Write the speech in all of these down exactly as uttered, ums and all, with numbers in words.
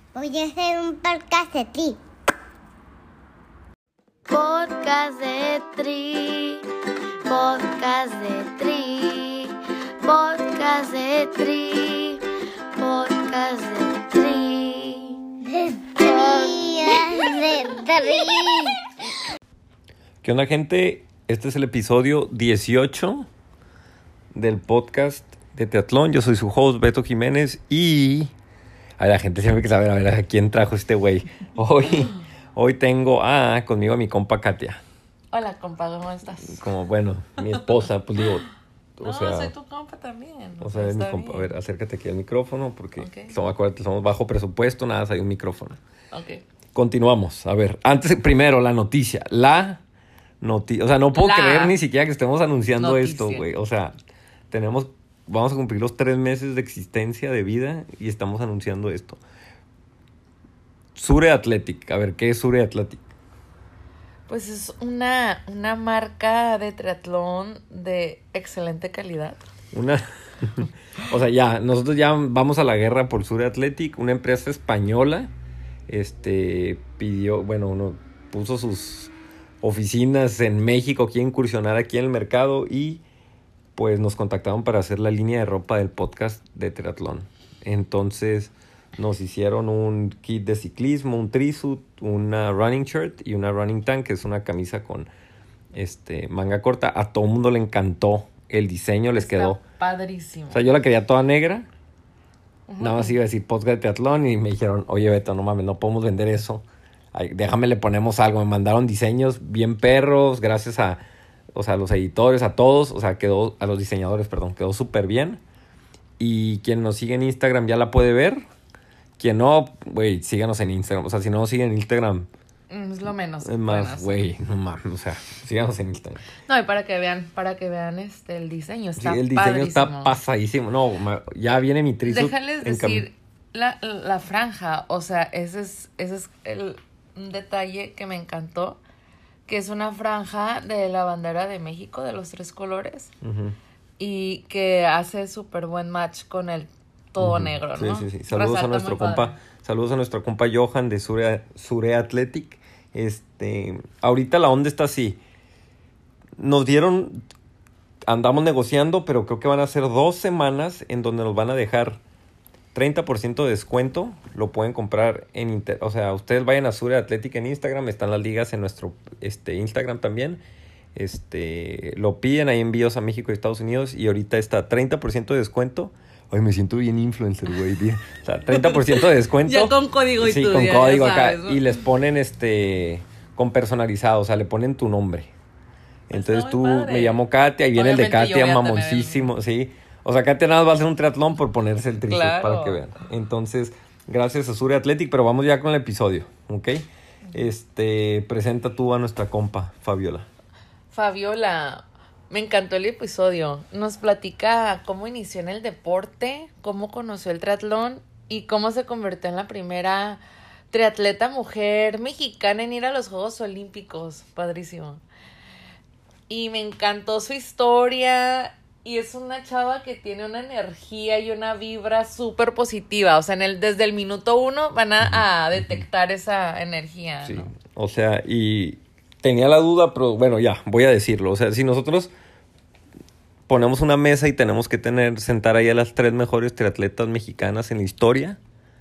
Voy a hacer un podcast de ti. Podcast de Tri, podcast de Tri, podcast de Tri, podcast de Tri. De tri, de tri. ¿Qué onda, gente? Este es el episodio dieciocho del podcast de Triatlón. Yo soy su host, Beto Jiménez, y a la gente siempre que sabe, a ver, ¿a quién trajo este güey? Hoy, hoy tengo a, conmigo a mi compa Katia. Hola, compa, ¿cómo estás? Como, bueno, mi esposa, pues digo, o No, sea... soy tu compa también. O sea, es mi está compa. A bien. ver, acércate aquí al micrófono porque Ok. somos, acuérdate, somos bajo presupuesto, nada, hay un micrófono. Ok. Continuamos. A ver, antes, primero, la noticia. La noticia. O sea, no puedo La creer ni siquiera que estemos anunciando noticia. esto, güey. O sea, tenemos, vamos a cumplir los tres meses de existencia de vida y estamos anunciando esto. Sure Athletic. A ver, ¿qué es Sure Athletic? Pues es una, una marca de triatlón de excelente calidad. Una... o sea, ya, nosotros ya vamos a la guerra por Sure Athletic, una empresa española. Este, pidió, bueno, uno puso sus oficinas en México, quiere incursionar aquí en el mercado y pues nos contactaron para hacer la línea de ropa del podcast de triatlón. Entonces nos hicieron un kit de ciclismo, un trisuit, una running shirt y una running tank, que es una camisa con este manga corta. A todo el mundo le encantó el diseño, les Está quedó. padrísimo. O sea, yo la quería toda negra. Ujú. Nada más iba a decir podcast de triatlón y me dijeron, oye Beto, no mames, no podemos vender eso. Ay, déjame le ponemos algo. Me mandaron diseños bien perros, gracias a, o sea, a los editores, a todos, o sea, quedó, a los diseñadores, perdón, quedó súper bien. Y quien nos sigue en Instagram ya la puede ver. Quien no, güey, síganos en Instagram. O sea, si no nos siguen en Instagram, Mm, Es lo menos. es que pueden más, hacer. güey, no mames, o sea, síganos en Instagram. No, y para que vean, para que vean este el diseño. Sí, Está el diseño padrísimo. está pasadísimo. No, ma- ya viene mi trisuit. Déjales en cam- decir la, la franja, o sea, ese es, ese es el, un detalle que me encantó, que es una franja de la bandera de México, de los tres colores, Ujú. y que hace súper buen match con el todo Ujú. negro, ¿no? Sí, sí, sí. Saludos Resalta a nuestro muy padre. compa, saludos a nuestro compa Johan de Sure, Sure Athletic. Este, ahorita la onda está así. Nos dieron, andamos negociando, pero creo que van a ser dos semanas en donde nos van a dejar treinta por ciento de descuento. Lo pueden comprar en inter, o sea, ustedes vayan a Sure Athletic en Instagram, están las ligas en nuestro este Instagram también. Este, lo piden, hay envíos a México y Estados Unidos y ahorita está treinta por ciento de descuento. Ay, me siento bien influencer, güey. Bien. O sea, treinta por ciento de descuento. Ya con código y Sí, todo, con ya, código ya acá. sabes, ¿no? Y les ponen este con personalizado, o sea, le ponen tu nombre. Entonces muy tú, padre. me llamo Katia y viene el de Obviamente yo Katia voy a tener mamoncísimo, sí. O sea, Katia nada más va a hacer un triatlón por ponerse el trisuit Claro. para que vean. Entonces, gracias a Sure Athletic, pero vamos ya con el episodio, ¿ok? Este, presenta tú a nuestra compa, Fabiola. Fabiola, me encantó el episodio. Nos platica cómo inició en el deporte, cómo conoció el triatlón y cómo se convirtió en la primera triatleta mujer mexicana en ir a los Juegos Olímpicos. Padrísimo. Y me encantó su historia. Y es una chava que tiene una energía y una vibra súper positiva. O sea, en el, desde el minuto uno van a, a detectar esa energía, Sí, ¿no? o sea, y tenía la duda, pero bueno, ya, voy a decirlo. O sea, si nosotros ponemos una mesa y tenemos que tener, sentar ahí a las tres mejores triatletas mexicanas en la historia,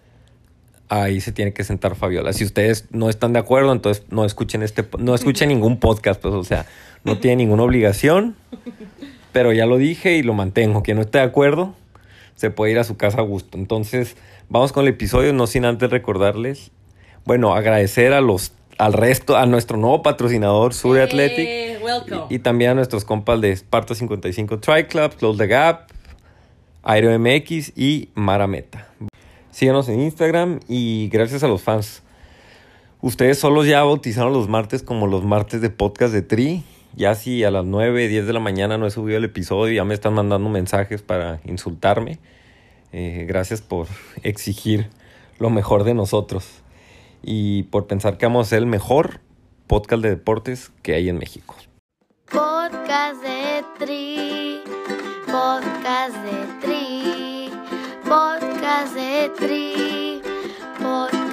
ahí se tiene que sentar Fabiola. Si ustedes no están de acuerdo, entonces no escuchen este, no escuchen ningún podcast, pues, o sea, no tiene ninguna obligación, pero ya lo dije y lo mantengo. Quien no esté de acuerdo, se puede ir a su casa a gusto. Entonces, vamos con el episodio, no sin antes recordarles, bueno, agradecer a los, al resto, a nuestro nuevo patrocinador, Sure Athletic, Eh, welcome. y, y también a nuestros compas de Sparta cincuenta y cinco Tri Club, Close the Gap, Aero M X y Marameta. Síganos en Instagram y gracias a los fans. Ustedes solos ya bautizaron los martes como los martes de podcast de Tri. Ya si a las nueve, diez de la mañana no he subido el episodio, ya me están mandando mensajes para insultarme. Eh, gracias por exigir lo mejor de nosotros y por pensar que vamos a ser el mejor podcast de deportes que hay en México. Podcast de Tri, podcast de Tri, podcast de Tri, podcast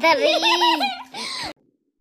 ríe.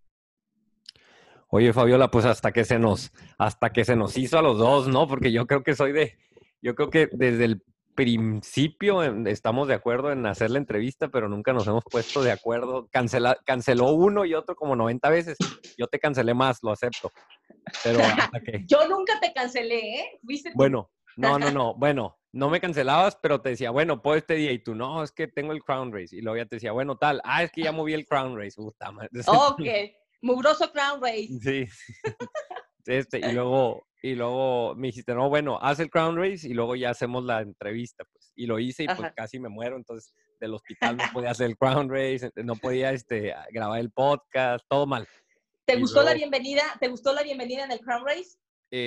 Oye, Fabiola, pues hasta que se nos, hasta que se nos hizo a los dos, ¿no? Porque yo creo que soy de, yo creo que desde el principio en- estamos de acuerdo en hacer la entrevista, pero nunca nos hemos puesto de acuerdo. Cancela, canceló uno y otro como noventa veces. Yo te cancelé más, lo acepto. Pero hasta que, Yo nunca te cancelé, ¿eh? Fuiste tú. bueno, no, no, no, bueno, no me cancelabas, pero te decía, bueno, puedo este día, y tú, no, es que tengo el Crown Race, y luego ya te decía, bueno, tal, ah, es que ya moví el Crown Race, puta madre. Ok, mugroso Crown Race. Sí, este, y luego, y luego me dijiste, no, bueno, haz el Crown Race y luego ya hacemos la entrevista, pues, y lo hice y pues Ajá. casi me muero, entonces del hospital no podía hacer el Crown Race, no podía, este, grabar el podcast, todo mal. ¿Te Y gustó la luego, bienvenida? ¿Te gustó la bienvenida en el Crown Race?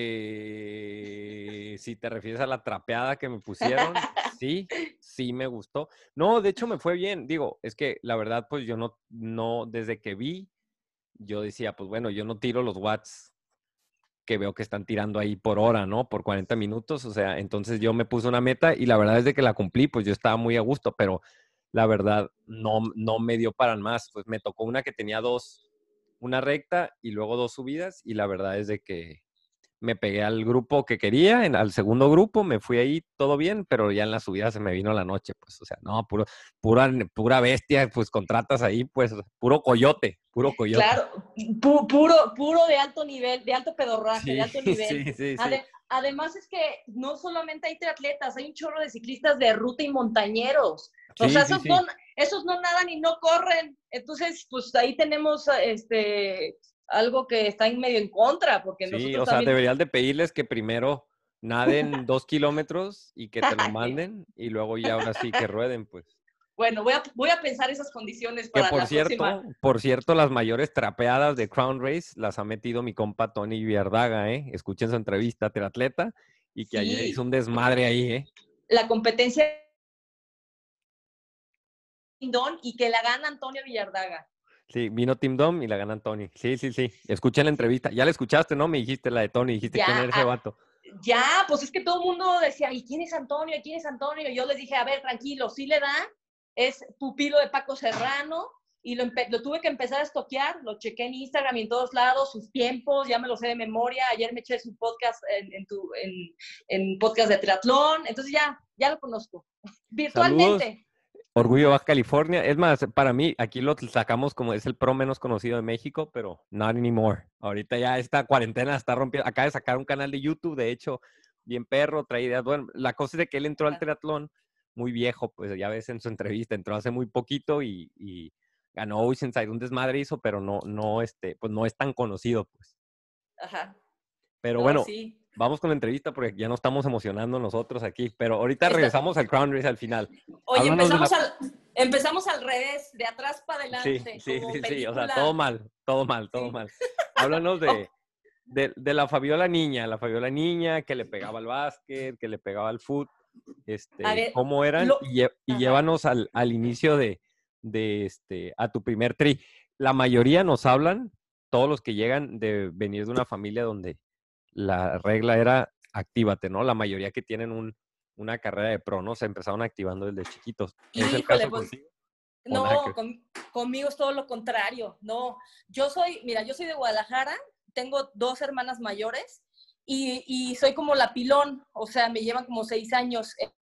eh, si te refieres a la trapeada que me pusieron, sí, sí me gustó. No, de hecho me fue bien, digo, es que la verdad, pues yo no, no, desde que vi, yo decía, pues bueno, yo no tiro los watts que veo que están tirando ahí por hora, ¿no? Por cuarenta minutos, o sea, entonces yo me puse una meta y la verdad es de que la cumplí, pues yo estaba muy a gusto, pero la verdad no, no me dio para más, pues me tocó una que tenía dos, una recta y luego dos subidas y la verdad es de que me pegué al grupo que quería, en, al segundo grupo, me fui ahí todo bien, pero ya en la subida se me vino la noche, pues, o sea, no, puro, pura, pura bestia, pues contratas ahí, pues, puro coyote, puro coyote. Claro, pu- puro, puro de alto nivel, de alto pedorraje, Sí, de alto nivel. sí, sí, sí. Ade- además es que no solamente hay triatletas, hay un chorro de ciclistas de ruta y montañeros. O Sí, sea, sí, esos, sí. no, esos no nadan y no corren. Entonces, pues ahí tenemos este, algo que está en medio en contra, porque Sí, nosotros o sea, también... deberías de pedirles que primero naden dos kilómetros y que te lo manden y luego ya ahora sí que rueden, pues. Bueno, voy a, voy a pensar esas condiciones Que para por la próxima. cierto, por cierto, las mayores trapeadas de Crown Race las ha metido mi compa Tony Viardaga, ¿eh? Escuchen su entrevista, triatleta, y que ayer hizo Sí, un desmadre ahí, ¿eh? la competencia Don y que la gana Antonio Villardaga. Sí, vino Tim Dom y la gana Tony. Sí, sí, sí. Escuchen la entrevista. Ya la escuchaste, ¿no? Me dijiste la de Tony, dijiste quién Ya, era ese vato. ya, pues es que todo el mundo decía, ¿y quién es Antonio? ¿Y quién es Antonio? Y yo les dije, a ver, tranquilo, sí le da, es pupilo de Paco Serrano, y lo, lo tuve que empezar a estoquear, lo chequé en Instagram y en todos lados, sus tiempos, ya me lo sé de memoria, ayer me eché su podcast en, en, tu, en, en podcast de triatlón, entonces ya, ya lo conozco, Saludos. virtualmente. Orgullo Baja California. Es más, para mí, aquí lo sacamos como es el pro menos conocido de México, pero not anymore. Ahorita ya esta cuarentena está rompiendo. Acaba de sacar un canal de YouTube, de hecho, bien perro, trae ideas. Bueno, la cosa es de que él entró al triatlón muy viejo, pues ya ves en su entrevista, entró hace muy poquito y, y ganó Oceanside, un desmadre hizo, pero no, no, este, pues no es tan conocido, pues. Ajá. Pero No, bueno, sí. vamos con la entrevista porque ya no estamos emocionando nosotros aquí. Pero ahorita Esta... regresamos al Crown Race al final. Oye, Háblanos de empezamos, la... al, empezamos al revés, de atrás para adelante, Sí, sí, como sí, sí, película. o sea, todo mal, todo mal, todo Sí. mal. Háblanos de, de, de la Fabiola niña, la Fabiola niña que le pegaba al básquet, que le pegaba al fútbol, este, A ver, cómo eran, lo... y, lle- y Ajá. llévanos al, al inicio de, de este, a tu primer tri. La mayoría nos hablan, todos los que llegan, de venir de una familia donde la regla era actívate, ¿no? La mayoría que tienen un, una carrera de pro, ¿no? Se empezaron activando desde chiquitos. ¿Es el Híjole, caso pues... contigo? ¿O nada que No, ver? con, conmigo es todo lo contrario. No, yo soy, mira, yo soy de Guadalajara, tengo dos hermanas mayores y, y soy como la pilón, o sea, me llevan como seis años.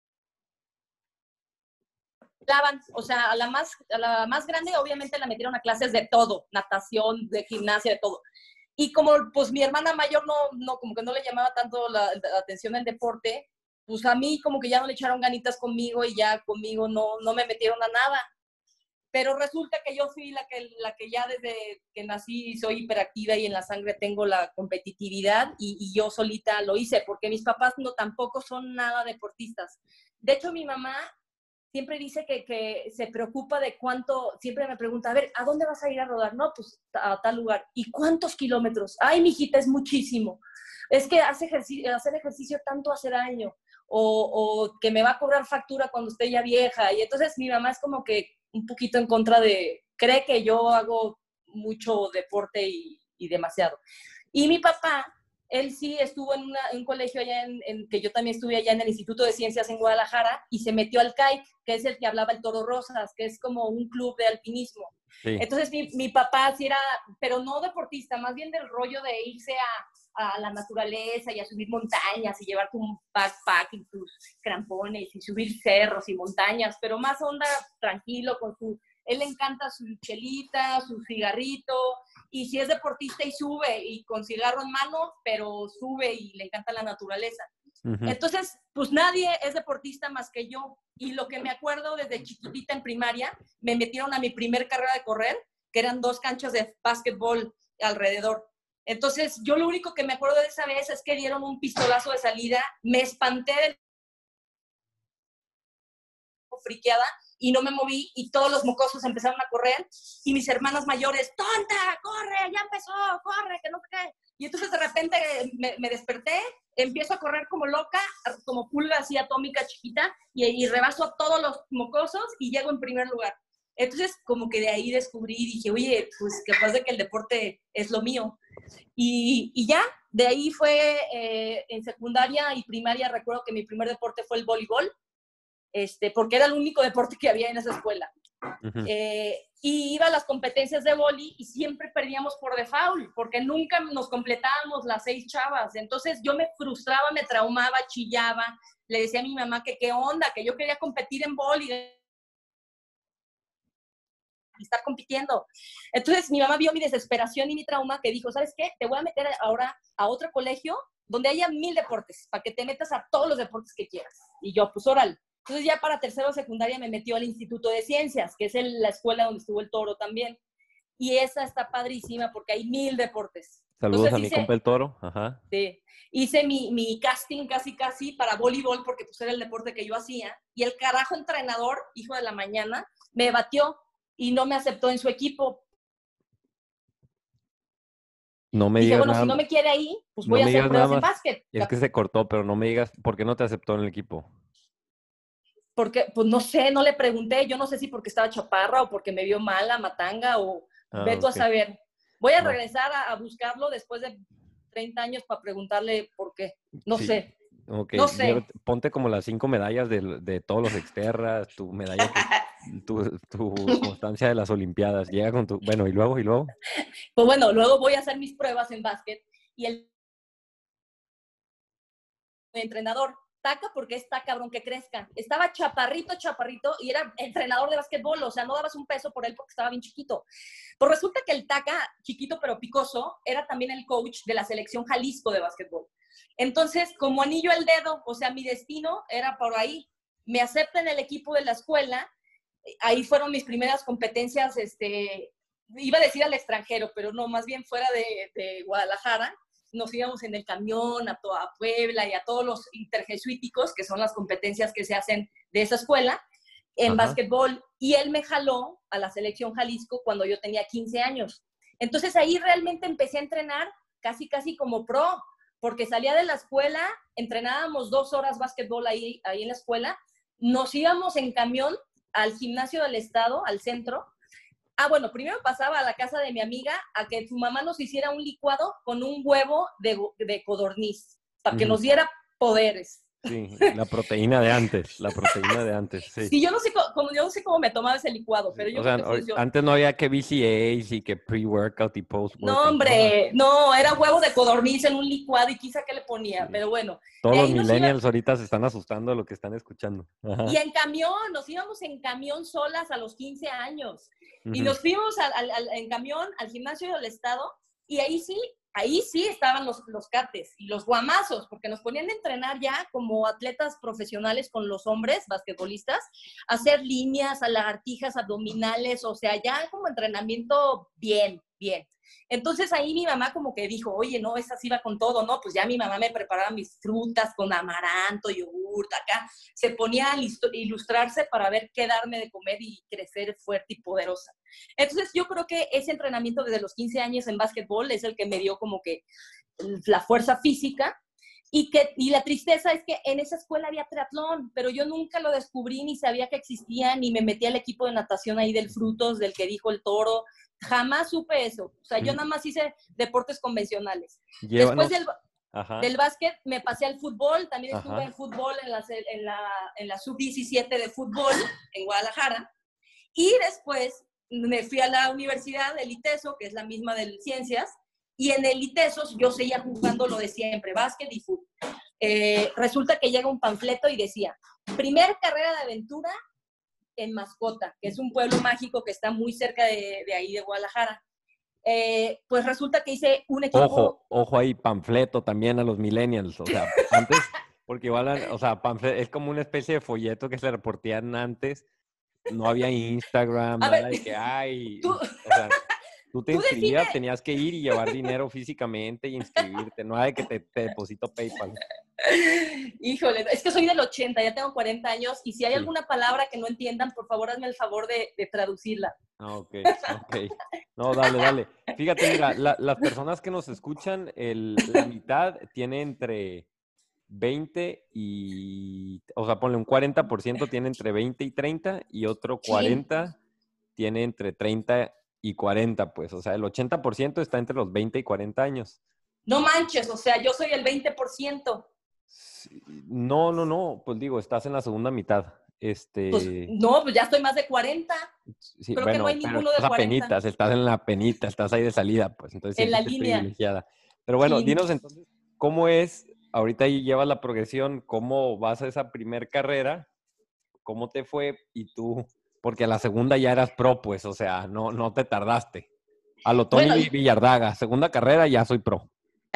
O sea, a la, más, a la más grande obviamente la metieron a clases de todo, natación, de gimnasia, de todo. Y como pues mi hermana mayor no, no como que no le llamaba tanto la, la atención el deporte, pues a mí como que ya no le echaron ganitas conmigo y ya conmigo no, no me metieron a nada. Pero resulta que yo fui la que, la que ya desde que nací soy hiperactiva y en la sangre tengo la competitividad y, y yo solita lo hice, porque mis papás no tampoco son nada deportistas. De hecho, mi mamá siempre dice que, que se preocupa de cuánto, siempre me pregunta, a ver, ¿a dónde vas a ir a rodar? No, pues a tal lugar. ¿Y cuántos kilómetros? Ay, mijita, es muchísimo. Es que hace ejercicio, hacer ejercicio tanto hace daño. O, o que me va a cobrar factura cuando esté ya vieja. Y entonces mi mamá es como que un poquito en contra de, cree que yo hago mucho deporte y, y demasiado. Y mi papá él sí estuvo en, una, en un colegio allá en, en, que yo también estuve allá en el Instituto de Ciencias en Guadalajara, y se metió al C A I C, que es el que hablaba el Toro Rosas, que es como un club de alpinismo. Sí. Entonces mi, mi papá sí era, pero no deportista, más bien del rollo de irse a, a la naturaleza y a subir montañas y llevar tu backpack y tus crampones y subir cerros y montañas, pero más onda tranquilo con su... Él le encanta su chelita, su cigarrito, y si es deportista y sube, y con cigarro en mano, pero sube y le encanta la naturaleza. Uh-huh. Entonces, pues nadie es deportista más que yo. Y lo que me acuerdo desde chiquitita en primaria, me metieron a mi primer carrera de correr, que eran dos canchas de básquetbol alrededor. Entonces, yo lo único que me acuerdo de esa vez es que dieron un pistolazo de salida, me espanté del... friqueada, y no me moví, y todos los mocosos empezaron a correr, y mis hermanas mayores, tonta, corre, ya empezó, corre, que no sé qué. Y entonces de repente me, me desperté, empiezo a correr como loca, como pulga así atómica chiquita, y, y rebaso a todos los mocosos y llego en primer lugar. Entonces como que de ahí descubrí y dije, oye, pues capaz de que el deporte es lo mío. Y, y ya, de ahí fue eh, en secundaria y primaria, recuerdo que mi primer deporte fue el voleibol, este, porque era el único deporte que había en esa escuela. Uh-huh. Eh, y iba a las competencias de vóley y siempre perdíamos por default, porque nunca nos completábamos las seis chavas. Entonces yo me frustraba, me traumaba, chillaba, le decía a mi mamá que qué onda, que yo quería competir en vóley y estar compitiendo. Entonces mi mamá vio mi desesperación y mi trauma, que dijo, ¿sabes qué? Te voy a meter ahora a otro colegio donde haya mil deportes, para que te metas a todos los deportes que quieras. Y yo, pues órale. Entonces ya para tercero secundaria me metió al Instituto de Ciencias, que es el, la escuela donde estuvo el Toro también. Y esa está padrísima porque hay mil deportes. Saludos Entonces, a mi hice, compa el Toro. Ajá. Sí, hice mi, mi casting casi casi para voleibol porque pues era el deporte que yo hacía. Y el carajo entrenador, hijo de la mañana, me batió y no me aceptó en su equipo. No me Dije, digas bueno, nada, si no me quiere ahí, pues no voy me a hacer digas pruebas nada en más. básquet. Es que se cortó, pero no me digas, ¿por qué no te aceptó en el equipo? Porque, pues no sé, no le pregunté, yo no sé si porque estaba chaparra o porque me vio mala, matanga, o Ah, veto okay. a saber. Voy a No. regresar a, a buscarlo después de treinta años para preguntarle por qué. No Sí. sé. Okay. No sé. Lleva- ponte como las cinco medallas de, de todos los exterras, tu medalla, que, tu, tu constancia de las Olimpiadas. Llega con tu... Bueno, y luego, y luego. Pues bueno, luego voy a hacer mis pruebas en básquet y el entrenador, taca porque está cabrón que crezca. Estaba chaparrito, chaparrito y era entrenador de básquetbol, o sea, no dabas un peso por él porque estaba bien chiquito. Pues resulta que el taca, chiquito pero picoso, era también el coach de la selección Jalisco de básquetbol. Entonces, como anillo al dedo, o sea, mi destino era por ahí. Me acepta en el equipo de la escuela, ahí fueron mis primeras competencias, este, iba a decir al extranjero, pero no, más bien fuera de, de Guadalajara. Nos íbamos en el camión a, a Puebla y a todos los interjesuíticos, que son las competencias que se hacen de esa escuela, en Ajá. básquetbol. Y él me jaló a la selección Jalisco cuando yo tenía quince años. Entonces ahí realmente empecé a entrenar casi, casi como pro, porque salía de la escuela, entrenábamos dos horas básquetbol ahí, ahí en la escuela, nos íbamos en camión al gimnasio del estado, al centro. Ah, bueno, primero pasaba a la casa de mi amiga a que su mamá nos hiciera un licuado con un huevo de, de codorniz, para que uh-huh. nos diera poderes. Sí, la proteína de antes, la proteína de antes, sí. Sí, yo no sé cómo, yo no sé cómo me tomaba ese licuado, pero yo o sea, creo que funciona. Antes no había que B C As y que pre-workout y post-workout. No, hombre, no, era huevo de codorniz en un licuado y quizá que le ponía, sí. Pero bueno. Todos los millennials iba... ahorita se están asustando de lo que están escuchando. Ajá. Y en camión, nos íbamos en camión solas a los quince años. Uh-huh. Y nos fuimos al, al, al, en camión al gimnasio del estado y ahí sí, ahí sí estaban los, los cates y los guamazos, porque nos ponían a entrenar ya como atletas profesionales con los hombres basquetbolistas, a hacer líneas, a lagartijas, abdominales, o sea, ya como entrenamiento bien, bien. Entonces ahí mi mamá como que dijo, oye, no, esa sí va con todo, ¿no? Pues ya mi mamá me preparaba mis frutas con amaranto, yogurt, acá. Se ponía a ilustrarse para ver qué darme de comer y crecer fuerte y poderosa. Entonces yo creo que ese entrenamiento desde los quince años en básquetbol es el que me dio como que la fuerza física. Y, que, y la tristeza es que en esa escuela había triatlón, pero yo nunca lo descubrí, ni sabía que existía, ni me metí al equipo de natación ahí del Frutos, del que dijo el Toro. Jamás supe eso. O sea, yo nada más hice deportes convencionales. Llévanos, Después del... Ajá. Del básquet me pasé al fútbol, también estuve Ajá. en fútbol en la, en la, en la sub diecisiete de fútbol en Guadalajara. Y después me fui a la universidad, el ITESO, que es la misma de ciencias, y en el ITESO yo seguía jugando lo de siempre, básquet y fútbol. Eh, resulta que llega un panfleto y decía, primer carrera de aventura en Mascota, que es un pueblo mágico que está muy cerca de, de ahí, de Guadalajara. Eh, pues resulta que hice un equipo... Ojo, ojo ahí, panfleto también a los millennials, o sea, antes, porque igual, o sea, panfleto es como una especie de folleto que se reportían antes, no había Instagram, A nada ver, de que, ay, tú, o sea, tú te tú define, inscribías, tenías que ir y llevar dinero físicamente y inscribirte, no hay de que te, te deposito PayPal. híjole, es que soy del ochenta, ya tengo cuarenta años, y si hay Sí. alguna palabra que no entiendan, por favor, hazme el favor de, de traducirla. Ah, ok, ok. No, dale, dale. Fíjate, mira, la- las personas que nos escuchan, el, la mitad tiene entre veinte y, o sea, ponle un cuarenta por ciento tiene entre veinte y treinta y otro Sí. cuarenta tiene entre treinta y cuarenta, pues, o sea, el ochenta por ciento está entre los veinte y cuarenta años. No manches, o sea, yo soy el veinte por ciento. Sí, no, no, no, pues digo, estás en la segunda mitad. Este, Pues no, pues ya estoy más de cuarenta. sí, Creo que no bueno, hay pero ninguno de estás a cuarenta. penitas, estás en la penita, estás ahí de salida, pues, entonces En la siéntete línea. privilegiada. Pero bueno, Sí. dinos entonces, ¿cómo es? Ahorita ahí llevas la progresión, ¿cómo vas a esa primer carrera? ¿Cómo te fue? Y tú, porque a la segunda ya eras pro, pues, o sea, no, no te tardaste. A lo Tony Bueno, y- Villardaga, segunda carrera ya soy pro.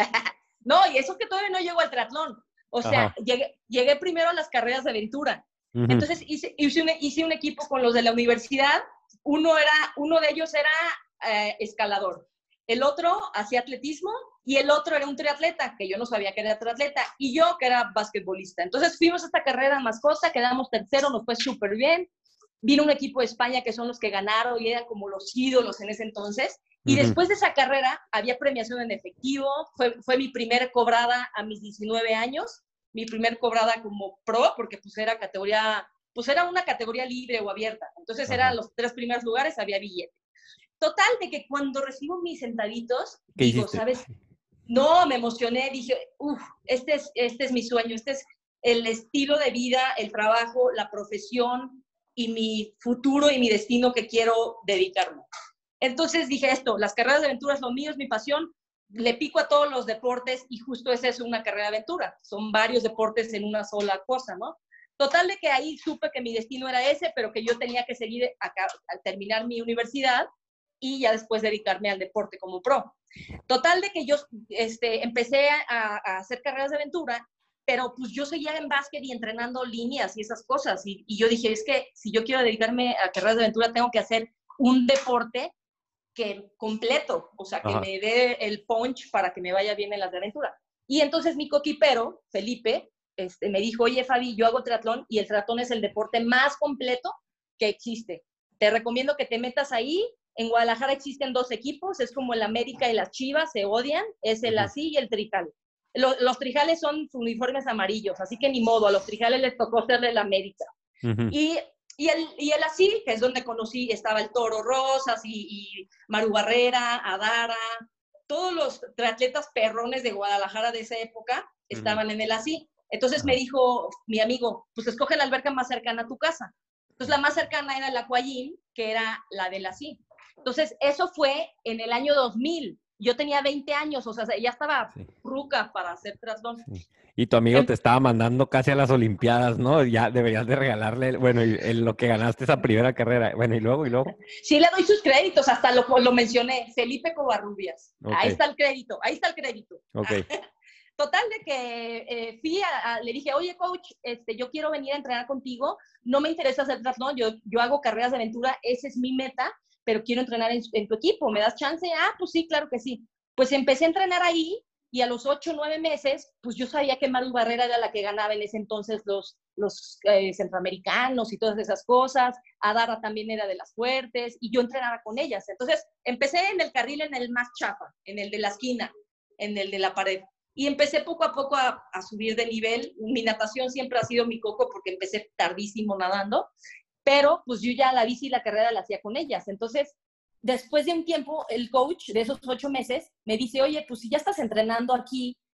no, y eso que todavía no llego al triatlón. O sea, Ajá. llegué, llegué primero a las carreras de aventura. Ujú. Entonces hice, hice, un, hice un equipo con los de la universidad. Uno, era, uno de ellos era eh, escalador. El otro hacía atletismo y el otro era un triatleta, que yo no sabía que era triatleta, y yo que era basquetbolista. Entonces fuimos a esta carrera en Mascota, quedamos tercero, nos fue súper bien. Vino un equipo de España que son los que ganaron y eran como los ídolos en ese entonces. Y Ujú. después de esa carrera había premiación en efectivo, fue, fue mi primer cobrada a mis diecinueve años, mi primer cobrada como pro, porque pues era categoría, pues era una categoría libre o abierta. Entonces Ajá. eran los tres primeros lugares, había billete. Total, de que cuando recibo mis centavitos, ¿Qué digo, hiciste? ¿sabes? No, me emocioné, dije, uff, este es, este es mi sueño, este es el estilo de vida, el trabajo, la profesión y mi futuro y mi destino que quiero dedicarme. Entonces dije esto, las carreras de aventura es lo mío, es mi pasión, le pico a todos los deportes y justo es eso, una carrera de aventura. Son varios deportes en una sola cosa, ¿no? Total de que ahí supe que mi destino era ese, pero que yo tenía que seguir acá, al terminar mi universidad y ya después dedicarme al deporte como pro. Total de que yo este, empecé a, a hacer carreras de aventura, pero pues yo seguía en básquet y entrenando líneas y esas cosas. Y, y yo dije, es que si yo quiero dedicarme a carreras de aventura, tengo que hacer un deporte que completo, o sea, que Ajá. me dé el punch para que me vaya bien en las de aventura. Y entonces mi coquipero, Felipe, este, me dijo, oye, Fabi, yo hago triatlón y el triatlón es el deporte más completo que existe. Te recomiendo que te metas ahí. En Guadalajara existen dos equipos, es como el América y las Chivas, se odian, es el Ujú. así y el trijal. Los, los trijales son uniformes amarillos, así que ni modo, a los trijales les tocó serle el América. Ujú. Y, y, el, y el así, que es donde conocí, estaba el Toro Rosas y, y Maru Barrera, Adara, todos los triatletas perrones de Guadalajara de esa época estaban Ujú. en el así. Entonces Ajá. me dijo mi amigo, pues escoge la alberca más cercana a tu casa. Entonces la más cercana era la Aquajim, que era la del así. Entonces eso fue en el año dos mil. Yo tenía veinte años, o sea, ya estaba Sí. ruca para hacer triatlón. Sí. Y tu amigo Em- te estaba mandando casi a las Olimpiadas, ¿no? Ya deberías de regalarle, bueno, y- en lo que ganaste esa primera carrera. Bueno, y luego, y luego. Sí le doy sus créditos, hasta lo, lo mencioné, Felipe Covarrubias. Ok. Ahí está el crédito, ahí está el crédito. Ok. Total de que eh, fui a, a, le dije, oye coach, este, yo quiero venir a entrenar contigo, no me interesa hacer triatlón, yo, yo hago carreras de aventura, esa es mi meta, pero quiero entrenar en, en tu equipo, ¿me das chance? Ah, pues sí, claro que sí. Pues empecé a entrenar ahí y a los ocho, nueve meses, pues yo sabía que Maru Barrera era la que ganaba en ese entonces los, los eh, centroamericanos y todas esas cosas, Adara también era de las fuertes y yo entrenaba con ellas. Entonces empecé en el carril, en el más chafa, en el de la esquina, en el de la pared. Y empecé poco a poco a, a subir de nivel. Mi natación siempre ha sido mi coco porque empecé tardísimo nadando, pero pues yo ya la bici y la carrera la hacía con ellas. Entonces, después de un tiempo, el coach de esos ocho meses me dice, oye, pues si ya estás entrenando aquí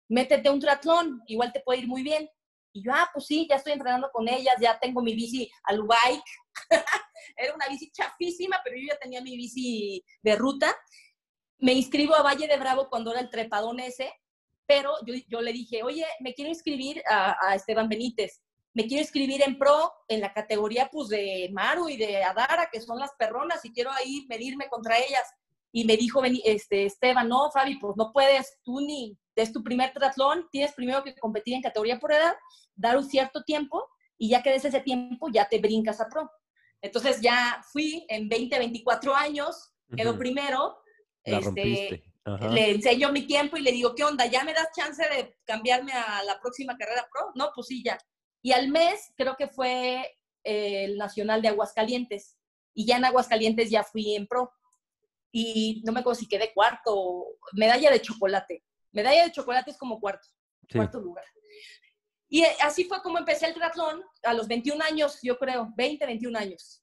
métete a un triatlón, igual te puede ir muy bien. Y yo, ah, pues sí, ya estoy entrenando con ellas, ya tengo mi bici Alubike. Era una bici chafísima, pero yo ya tenía mi bici de ruta. Me inscribo a Valle de Bravo cuando era el trepadón ese, pero yo, yo le dije, oye, me quiero inscribir a, a Esteban Benítez. Me quiero inscribir en pro, en la categoría pues de Maru y de Adara, que son las perronas, y quiero ahí medirme contra ellas. Y me dijo este, Esteban, no, Fabi, pues no puedes, tú ni, es tu primer triatlón, tienes primero que competir en categoría por edad, dar un cierto tiempo, y ya que des ese tiempo, ya te brincas a pro. Entonces ya fui en veinte, veinticuatro años, quedó uh-huh. primero, La este, rompiste. Ajá. Le enseño mi tiempo y le digo, ¿qué onda? ¿Ya me das chance de cambiarme a la próxima carrera pro? No, pues sí, ya. Y al mes creo que fue eh, el Nacional de Aguascalientes. Y ya en Aguascalientes ya fui en pro. Y no me acuerdo si quedé cuarto, medalla de chocolate. Medalla de chocolate es como cuarto, sí. cuarto lugar. Y así fue como empecé el triatlón a los veintiún años, yo creo, veinte, veintiún años.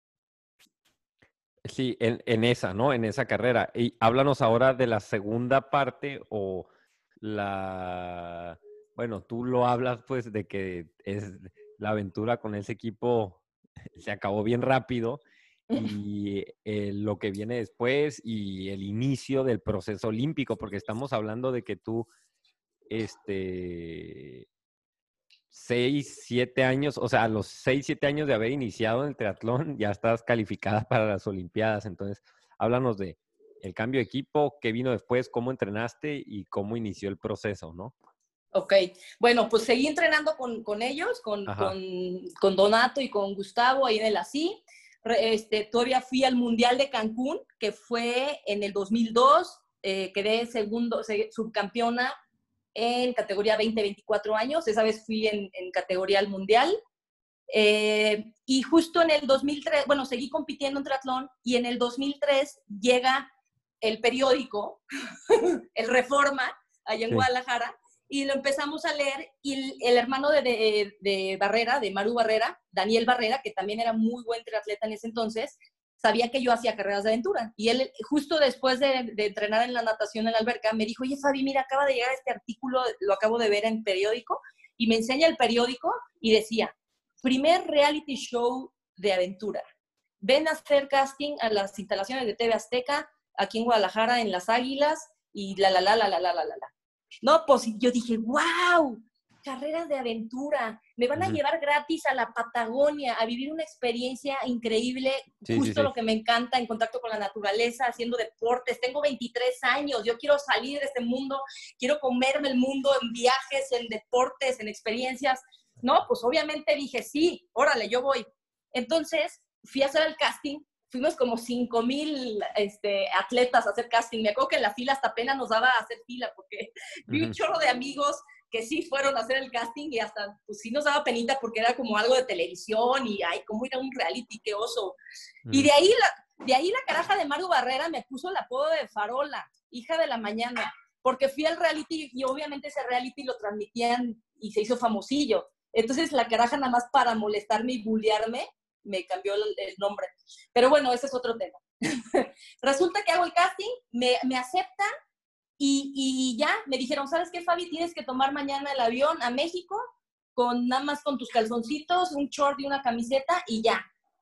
Sí, en, en esa, ¿no? En esa carrera. Y háblanos ahora de la segunda parte o la... Bueno, tú lo hablas pues de que es la aventura con ese equipo se acabó bien rápido y eh, lo que viene después y el inicio del proceso olímpico, porque estamos hablando de que tú, este... seis, siete años, o sea, a los seis, siete años de haber iniciado en el triatlón, ya estás calificada para las Olimpiadas. Entonces, háblanos de el cambio de equipo, qué vino después, cómo entrenaste y cómo inició el proceso, ¿no? Ok, bueno, pues seguí entrenando con, con ellos, con, con, con Donato y con Gustavo ahí en el A S I. Este, todavía fui al Mundial de Cancún, que fue en el dos mil dos, eh, quedé segundo, subcampeona en categoría veinte a veinticuatro años. Esa vez fui en, en categoría al mundial. Eh, y justo en el dos mil tres, bueno, seguí compitiendo en triatlón y en el dos mil tres llega el periódico, el Reforma, allá en sí. Guadalajara, y lo empezamos a leer y el, el hermano de, de, de Barrera, de Maru Barrera, Daniel Barrera, que también era muy buen triatleta en ese entonces, sabía que yo hacía carreras de aventura. Y él, justo después de, de entrenar en la natación en la alberca, me dijo, oye, Fabi, mira, acaba de llegar este artículo, lo acabo de ver en periódico, y me enseña el periódico y decía, primer reality show de aventura. Ven a hacer casting a las instalaciones de T V Azteca, aquí en Guadalajara, en Las Águilas, y la, la, la, la, la, la, la, la. No, pues yo dije, wow, carreras de aventura, me van a uh-huh. llevar gratis a la Patagonia, a vivir una experiencia increíble, sí, justo sí, sí. lo que me encanta, en contacto con la naturaleza, haciendo deportes. Tengo veintitrés años, yo quiero salir de este mundo, quiero comerme el mundo en viajes, en deportes, en experiencias. No, pues obviamente dije, sí, órale, yo voy. Entonces fui a hacer el casting, fuimos como cinco mil este, atletas a hacer casting. Me acuerdo que en la fila hasta pena nos daba a hacer fila, porque vi uh-huh. un chorro de amigos que sí fueron a hacer el casting y hasta, pues sí nos daba penita porque era como algo de televisión y, ay, cómo ir a un reality, qué oso. Mm. Y de ahí, la, de ahí la caraja de Maru Barrera me puso el apodo de Farola, hija de la mañana, porque fui al reality y obviamente ese reality lo transmitían y se hizo famosillo. Entonces la caraja nada más para molestarme y bullearme, me cambió el, el nombre. Pero bueno, ese es otro tema. Resulta que hago el casting, me, me aceptan, Y, y ya me dijeron, ¿sabes qué, Fabi? Tienes que tomar mañana el avión a México, con nada más con tus calzoncitos, un short y una camiseta y ya.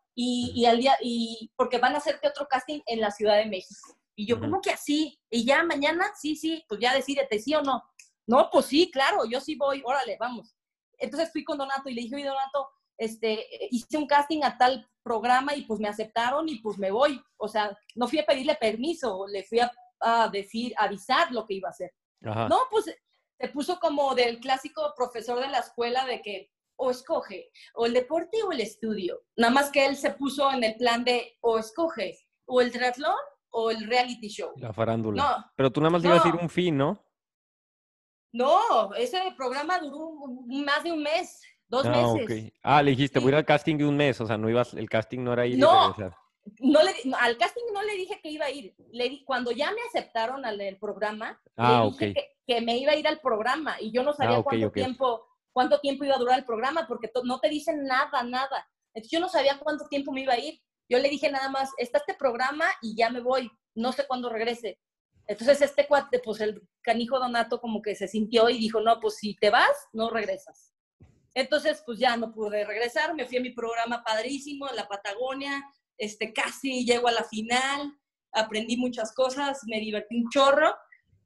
Y, y al día, y porque van a hacerte otro casting en la Ciudad de México. Y yo, ¿cómo que así? Y ya mañana, sí, sí, pues ya decídete, ¿sí o no? No, pues sí, claro, yo sí voy, órale, vamos. Entonces fui con Donato y le dije, oye, Donato, este, hice un casting a tal programa y pues me aceptaron y pues me voy. O sea, no fui a pedirle permiso, le fui a a decir, avisar lo que iba a hacer. Ajá. No, pues se puso como del clásico profesor de la escuela de que o escoge o el deporte o el estudio. Nada más que él se puso en el plan de o escoge o el triatlón o el reality show. La farándula. No. Pero tú nada más no. ibas a ir un fin, ¿no? No, ese programa duró un, más de un mes, dos ah, meses. Okay. Ah, le dijiste, sí. voy a ir al casting de un mes, o sea, no ibas, el casting no era ir no. y regresar. No le, al casting no le dije que iba a ir. Le di, cuando ya me aceptaron al el programa, ah, le dije okay. que, que me iba a ir al programa y yo no sabía ah, okay, cuánto, okay. Tiempo, cuánto tiempo iba a durar el programa porque to, no te dicen nada, nada. Entonces yo no sabía cuánto tiempo me iba a ir. Yo le dije nada más, está este programa y ya me voy. No sé cuándo regrese. Entonces este cuate, pues el canijo Donato como que se sintió y dijo, no, pues si te vas, no regresas. Entonces, pues ya no pude regresar, me fui a mi programa padrísimo en la Patagonia, este, casi llego a la final, aprendí muchas cosas, me divertí un chorro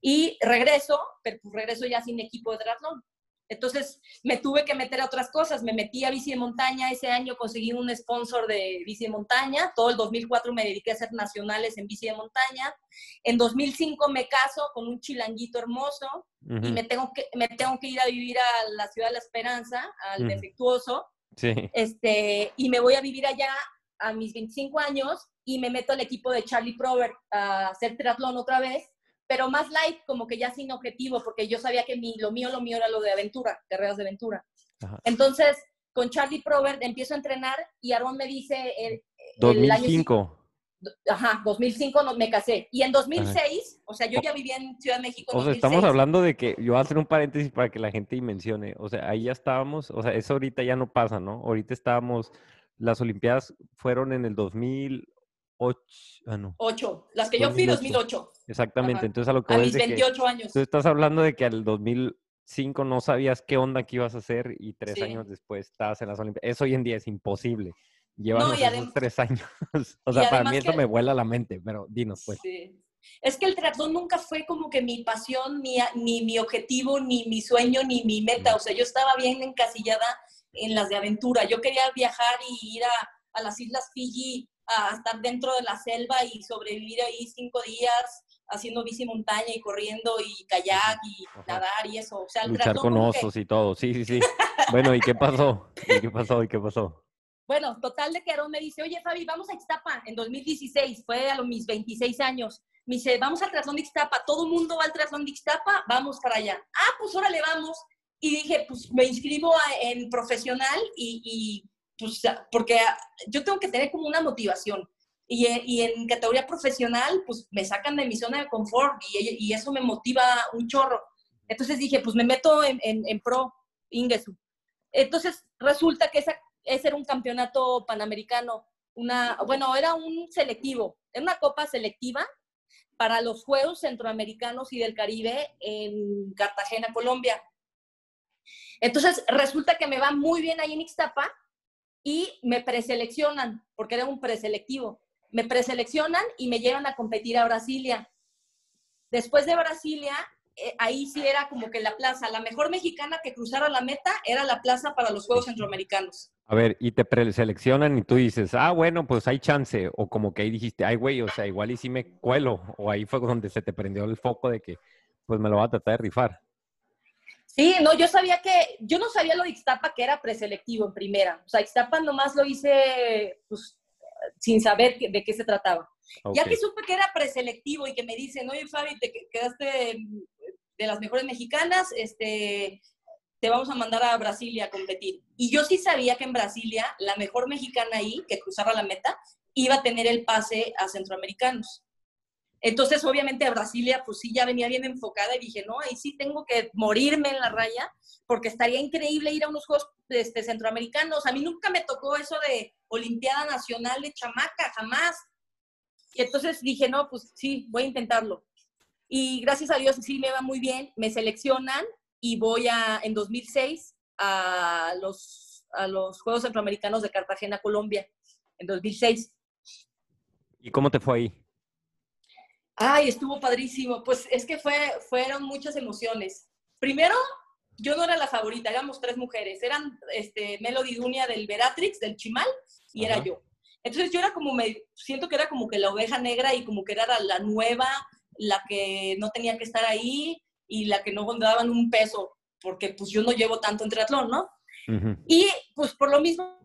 y regreso, pero pues regreso ya sin equipo de triatlón. Entonces me tuve que meter a otras cosas, me metí a bici de montaña, ese año conseguí un sponsor de bici de montaña, todo el dos mil cuatro me dediqué a hacer nacionales en bici de montaña, en dos mil cinco me caso con un chilanguito hermoso uh-huh. y me tengo, que, me tengo que ir a vivir a la ciudad de La Esperanza, al uh-huh. Defectuoso, sí. este, y me voy a vivir allá a mis veinticinco años y me meto al equipo de Charlie Prover a hacer triatlón otra vez, pero más light, como que ya sin objetivo, porque yo sabía que mi, lo mío, lo mío era lo de aventura, carreras de aventura. Ajá. Entonces, con Charlie Prover empiezo a entrenar y Aarón me dice... El, dos mil cinco. El año, ajá, dos mil cinco no, me casé. Y en dos mil seis, ajá. O sea, yo ya vivía en Ciudad de México en O sea, dos mil seis. Estamos hablando de que, yo voy a hacer un paréntesis para que la gente dimensione, o sea, ahí ya estábamos, o sea, eso ahorita ya no pasa, ¿no? Ahorita estábamos, las Olimpiadas fueron en el dos mil ocho, ah, no. ocho, las que yo fui dos mil ocho. Exactamente, ajá. entonces a lo que a voy mis es de veintiocho que años. Tú estás hablando de que al dos mil cinco no sabías qué onda que ibas a hacer y tres sí. años después estabas en las Olimpiadas. Eso hoy en día es imposible. Llévanos no, esos tres años. O sea, para mí eso me vuela la mente, pero dinos pues. Sí. Es que el triatlón nunca fue como que mi pasión, ni, ni mi objetivo, ni mi sueño, ni mi meta. O sea, yo estaba bien encasillada en las de aventura. Yo quería viajar y ir a, a las Islas Fiji, a estar dentro de la selva y sobrevivir ahí cinco días haciendo bici montaña y corriendo y kayak y Ajá. nadar y eso. O sea, el luchar con osos que... y todo. Sí, sí, sí. Bueno, ¿y qué pasó? ¿Y qué pasó? ¿Y qué pasó? Bueno, total de que Aarón me dice, oye, Fabi, vamos a Ixtapa en dos mil dieciséis. Fue a los mis veintiséis años. Me dice, vamos al triatlón de Ixtapa. Todo el mundo va al triatlón de Ixtapa. Vamos para allá. Ah, pues órale, vamos. Y dije, pues me inscribo a, en profesional y, y pues porque yo tengo que tener como una motivación. Y, y en categoría profesional, pues me sacan de mi zona de confort y, y eso me motiva un chorro. Entonces dije, pues me meto en, en, en pro, Ingesu. Entonces resulta que esa, ese era un campeonato panamericano, una, bueno, era un selectivo, era una copa selectiva para los Juegos Centroamericanos y del Caribe en Cartagena, Colombia. Entonces resulta que me va muy bien ahí en Ixtapa y me preseleccionan, porque era un preselectivo. Me preseleccionan y me llevan a competir a Brasilia. Después de Brasilia, eh, ahí sí era como que la plaza, la mejor mexicana que cruzara la meta era la plaza para los Juegos Centroamericanos. A ver, y te preseleccionan y tú dices, ah, bueno, pues hay chance, o como que ahí dijiste, ay, güey, o sea, igual y sí me cuelo, o ahí fue donde se te prendió el foco de que, pues me lo va a tratar de rifar. Sí, no, yo sabía que, yo no sabía lo de Ixtapa que era preselectivo en primera. O sea, Ixtapa nomás lo hice, pues, sin saber de qué se trataba. Okay. Ya que supe que era preselectivo y que me dicen, oye, Fabi, te quedaste de las mejores mexicanas, este, te vamos a mandar a Brasilia a competir. Y yo sí sabía que en Brasilia, la mejor mexicana ahí, que cruzaba la meta, iba a tener el pase a centroamericanos. Entonces, obviamente, a Brasilia, pues sí, ya venía bien enfocada y dije, no, ahí sí tengo que morirme en la raya, porque estaría increíble ir a unos Juegos este, Centroamericanos. A mí nunca me tocó eso de Olimpiada Nacional de chamaca, jamás. Y entonces dije, no, pues sí, voy a intentarlo. Y gracias a Dios sí me va muy bien, me seleccionan y voy a, en dos mil seis a los, a los Juegos Centroamericanos de Cartagena, Colombia, en dos mil seis. ¿Y cómo te fue ahí? Ay, estuvo padrísimo. Pues es que fue, fueron muchas emociones. Primero, yo no era la favorita, éramos tres mujeres. Eran este, Melody Dunia del Veratrix, del Chimal, y Ajá. era yo. Entonces yo era como, me siento que era como que la oveja negra y como que era la, la nueva, la que no tenía que estar ahí y la que no daban un peso, porque pues yo no llevo tanto en triatlón, ¿no? Uh-huh. Y pues por lo mismo,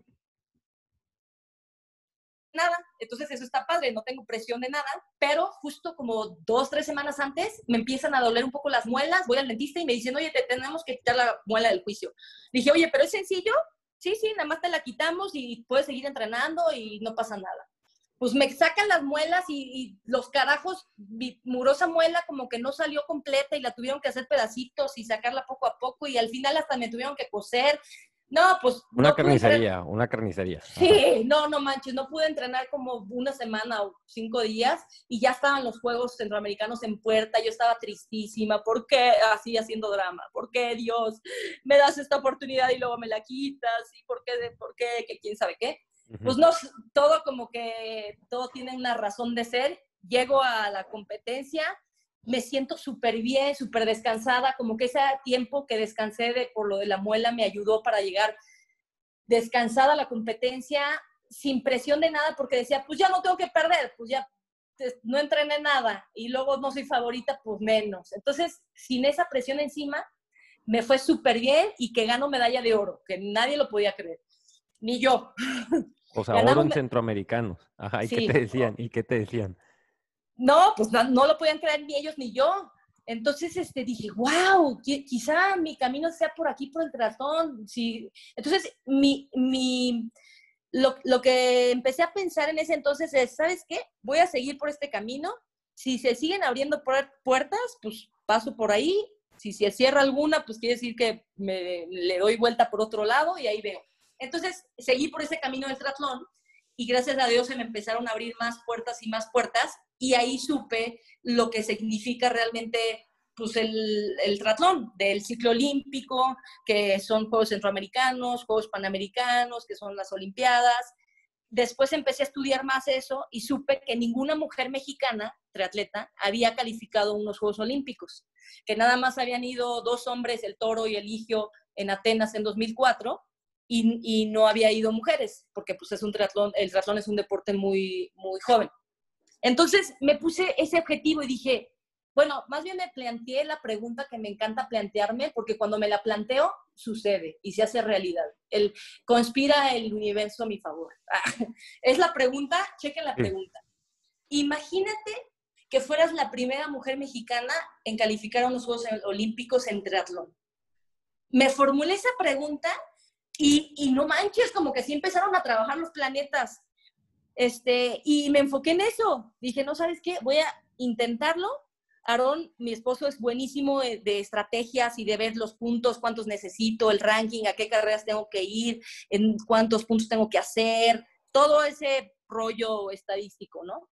nada, entonces eso está padre, no tengo presión de nada, pero justo como dos, tres semanas antes me empiezan a doler un poco las muelas, voy al dentista y me dicen, oye, te tenemos que quitar la muela del juicio. Dije, oye, ¿pero es sencillo? Sí, sí, nada más te la quitamos y puedes seguir entrenando y no pasa nada. Pues me sacan las muelas y, y los carajos, mi murosa muela como que no salió completa y la tuvieron que hacer pedacitos y sacarla poco a poco y al final hasta me tuvieron que coser. No, pues Una no pude entrenar. carnicería, una carnicería. Ajá. Sí, no, no manches, no pude entrenar como una semana o cinco días y ya estaban los Juegos Centroamericanos en puerta. Yo estaba tristísima. ¿Por qué así haciendo drama? ¿Por qué, Dios, me das esta oportunidad y luego me la quitas? ¿Y por qué? ¿Por qué? ¿Que quién sabe qué? Ujú. Pues no, todo como que todo tiene una razón de ser. Llego a la competencia, me siento súper bien, súper descansada, como que ese tiempo que descansé de, por lo de la muela me ayudó para llegar descansada a la competencia, sin presión de nada, porque decía, pues ya no tengo que perder, pues ya no entrené nada, y luego no soy favorita, pues menos. Entonces, sin esa presión encima, me fue súper bien y que gano medalla de oro, que nadie lo podía creer, ni yo. O sea, oro Ganamos, en me- centroamericanos. Ajá, ¿y qué te sí, decían? ¿Y qué te decían? no, pues no, no lo podían creer ni ellos ni yo. Entonces este, dije, wow, quizá mi camino sea por aquí, por el triatlón. Sí. Entonces, mi, mi, lo, lo que empecé a pensar en ese entonces es, ¿sabes qué? Voy a seguir por este camino. Si se siguen abriendo puertas, pues paso por ahí. Si se cierra alguna, pues quiere decir que me, le doy vuelta por otro lado y ahí veo. Entonces, seguí por ese camino del triatlón y gracias a Dios se me empezaron a abrir más puertas y más puertas y ahí supe lo que significa realmente pues el, el triatlón, del ciclo olímpico, que son Juegos Centroamericanos, Juegos Panamericanos, que son las Olimpiadas. Después empecé a estudiar más eso y supe que ninguna mujer mexicana, triatleta, había calificado unos Juegos Olímpicos, que nada más habían ido dos hombres, el Toro y el Ligio, en Atenas en dos mil cuatro, y, y no había ido mujeres, porque pues es un triatlón, el triatlón es un deporte muy, muy joven. Entonces me puse ese objetivo y dije, bueno, más bien me planteé la pregunta que me encanta plantearme, porque cuando me la planteo, sucede y se hace realidad. El, conspira el universo a mi favor. Es la pregunta, chequen la Sí. pregunta. Imagínate que fueras la primera mujer mexicana en calificar a unos Juegos Olímpicos en triatlón. Me formulé esa pregunta y, y no manches, como que sí empezaron a trabajar los planetas. Este, y me enfoqué en eso. Dije, no, ¿sabes qué? Voy a intentarlo. Aarón, mi esposo, es buenísimo de, de estrategias y de ver los puntos, cuántos necesito, el ranking, a qué carreras tengo que ir, en cuántos puntos tengo que hacer, todo ese rollo estadístico, ¿no?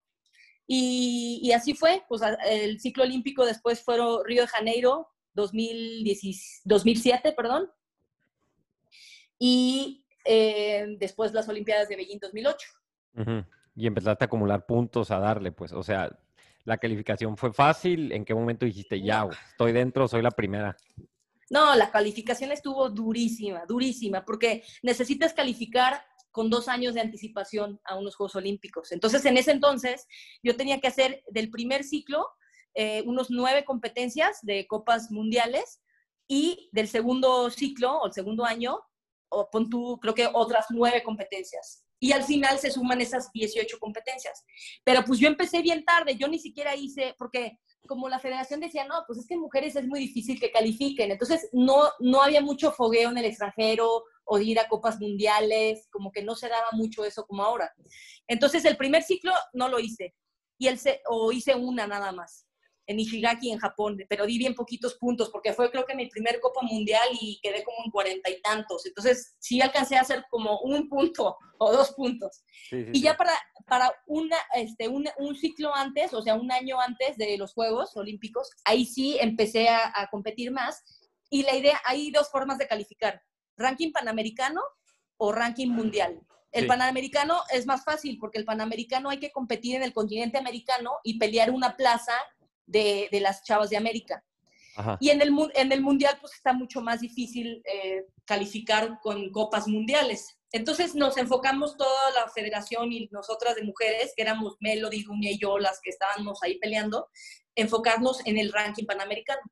Y, y así fue, pues el ciclo olímpico después fue Río de Janeiro, dos mil diez, dos mil siete, perdón, y eh, después las Olimpiadas de Beijing dos mil ocho. Ujú. Y empezaste a acumular puntos, a darle, pues, o sea, la calificación fue fácil. ¿En qué momento dijiste, ya, No, güey, estoy dentro, soy la primera? no, la calificación estuvo durísima, durísima, porque necesitas calificar con dos años de anticipación a unos Juegos Olímpicos. Entonces, en ese entonces, yo tenía que hacer del primer ciclo eh, unos nueve competencias de copas mundiales y del segundo ciclo o el segundo año, o pon tú, creo que otras nueve competencias. Y al final se suman esas dieciocho competencias. Pero pues yo empecé bien tarde, yo ni siquiera hice, porque como la federación decía, no, pues es que en mujeres es muy difícil que califiquen. Entonces no, no había mucho fogueo en el extranjero o de ir a copas mundiales, como que no se daba mucho eso como ahora. Entonces el primer ciclo no lo hice, y el, o hice una nada más, en Ishigaki, en Japón, pero di bien poquitos puntos, porque fue creo que mi primer Copa Mundial y quedé como en cuarenta y tantos. Entonces sí alcancé a hacer como un punto o dos puntos. Sí, sí, Y sí. ya para, para una, este, un, un ciclo antes, o sea, un año antes de los Juegos Olímpicos, ahí sí empecé a, a competir más. Y la idea, hay dos formas de calificar, ranking panamericano o ranking mundial. El Sí. panamericano es más fácil, porque el panamericano hay que competir en el continente americano y pelear una plaza de, de las chavas de América. Ajá. Y en el, en el mundial pues está mucho más difícil eh, calificar con copas mundiales. Entonces nos enfocamos toda la federación y nosotras de mujeres, que éramos Melody, Dunia y yo las que estábamos ahí peleando, enfocarnos en el ranking panamericano.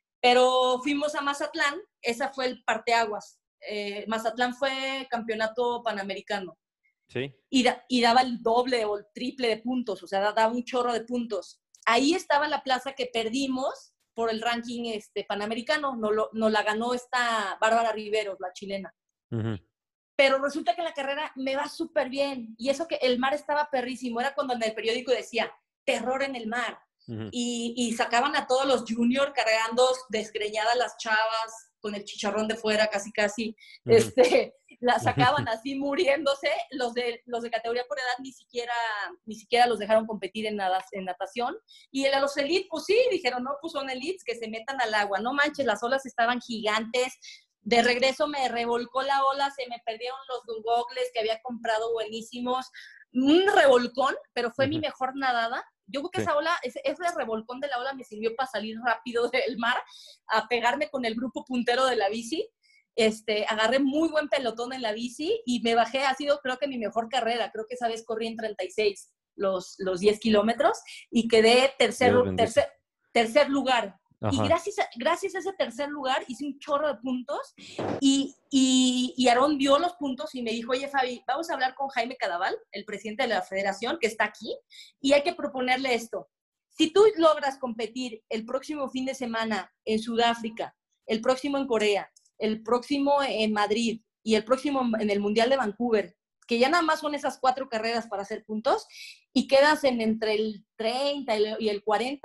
Pero fuimos a Mazatlán, esa fue el parteaguas. Eh, Mazatlán fue campeonato panamericano. Sí. Y, da, y daba el doble o el triple de puntos, o sea, daba un chorro de puntos. Ahí estaba la plaza que perdimos por el ranking este, panamericano, nos, lo, nos la ganó esta Bárbara Riveros, la chilena. Uh-huh. Pero resulta que en la carrera me va súper bien, y eso que el mar estaba perrísimo, era cuando en el periódico decía, terror en el mar, uh-huh. y, y sacaban a todos los juniors cargando desgreñadas las chavas, con el chicharrón de fuera, casi casi, Ujú. este, la sacaban así muriéndose. Los de, los de categoría por edad ni siquiera, ni siquiera los dejaron competir en, nadas, en natación. Y a los elite, pues sí, dijeron, no, pues son elites, que se metan al agua. No manches, las olas estaban gigantes. De regreso me revolcó la ola, se me perdieron los gogles que había comprado buenísimos. Un revolcón, pero fue Ujú. mi mejor nadada. Yo creo que Sí. esa ola, ese, ese revolcón de la ola me sirvió para salir rápido del mar, a pegarme con el grupo puntero de la bici. Este, agarré muy buen pelotón en la bici y me bajé. Ha sido, creo que mi mejor carrera. Creo que esa vez corrí en treinta y seis los, los diez kilómetros y quedé tercer, Dios bendito. tercer, tercer lugar. Y Ajá. gracias a, gracias a ese tercer lugar hice un chorro de puntos y, y, y Aarón vio los puntos y me dijo, oye Fabi, vamos a hablar con Jaime Cadaval, el presidente de la federación, que está aquí, y hay que proponerle esto. Si tú logras competir el próximo fin de semana en Sudáfrica, el próximo en Corea, el próximo en Madrid y el próximo en el Mundial de Vancouver, que ya nada más son esas cuatro carreras para hacer puntos, y quedas en entre el treinta y el cuarenta,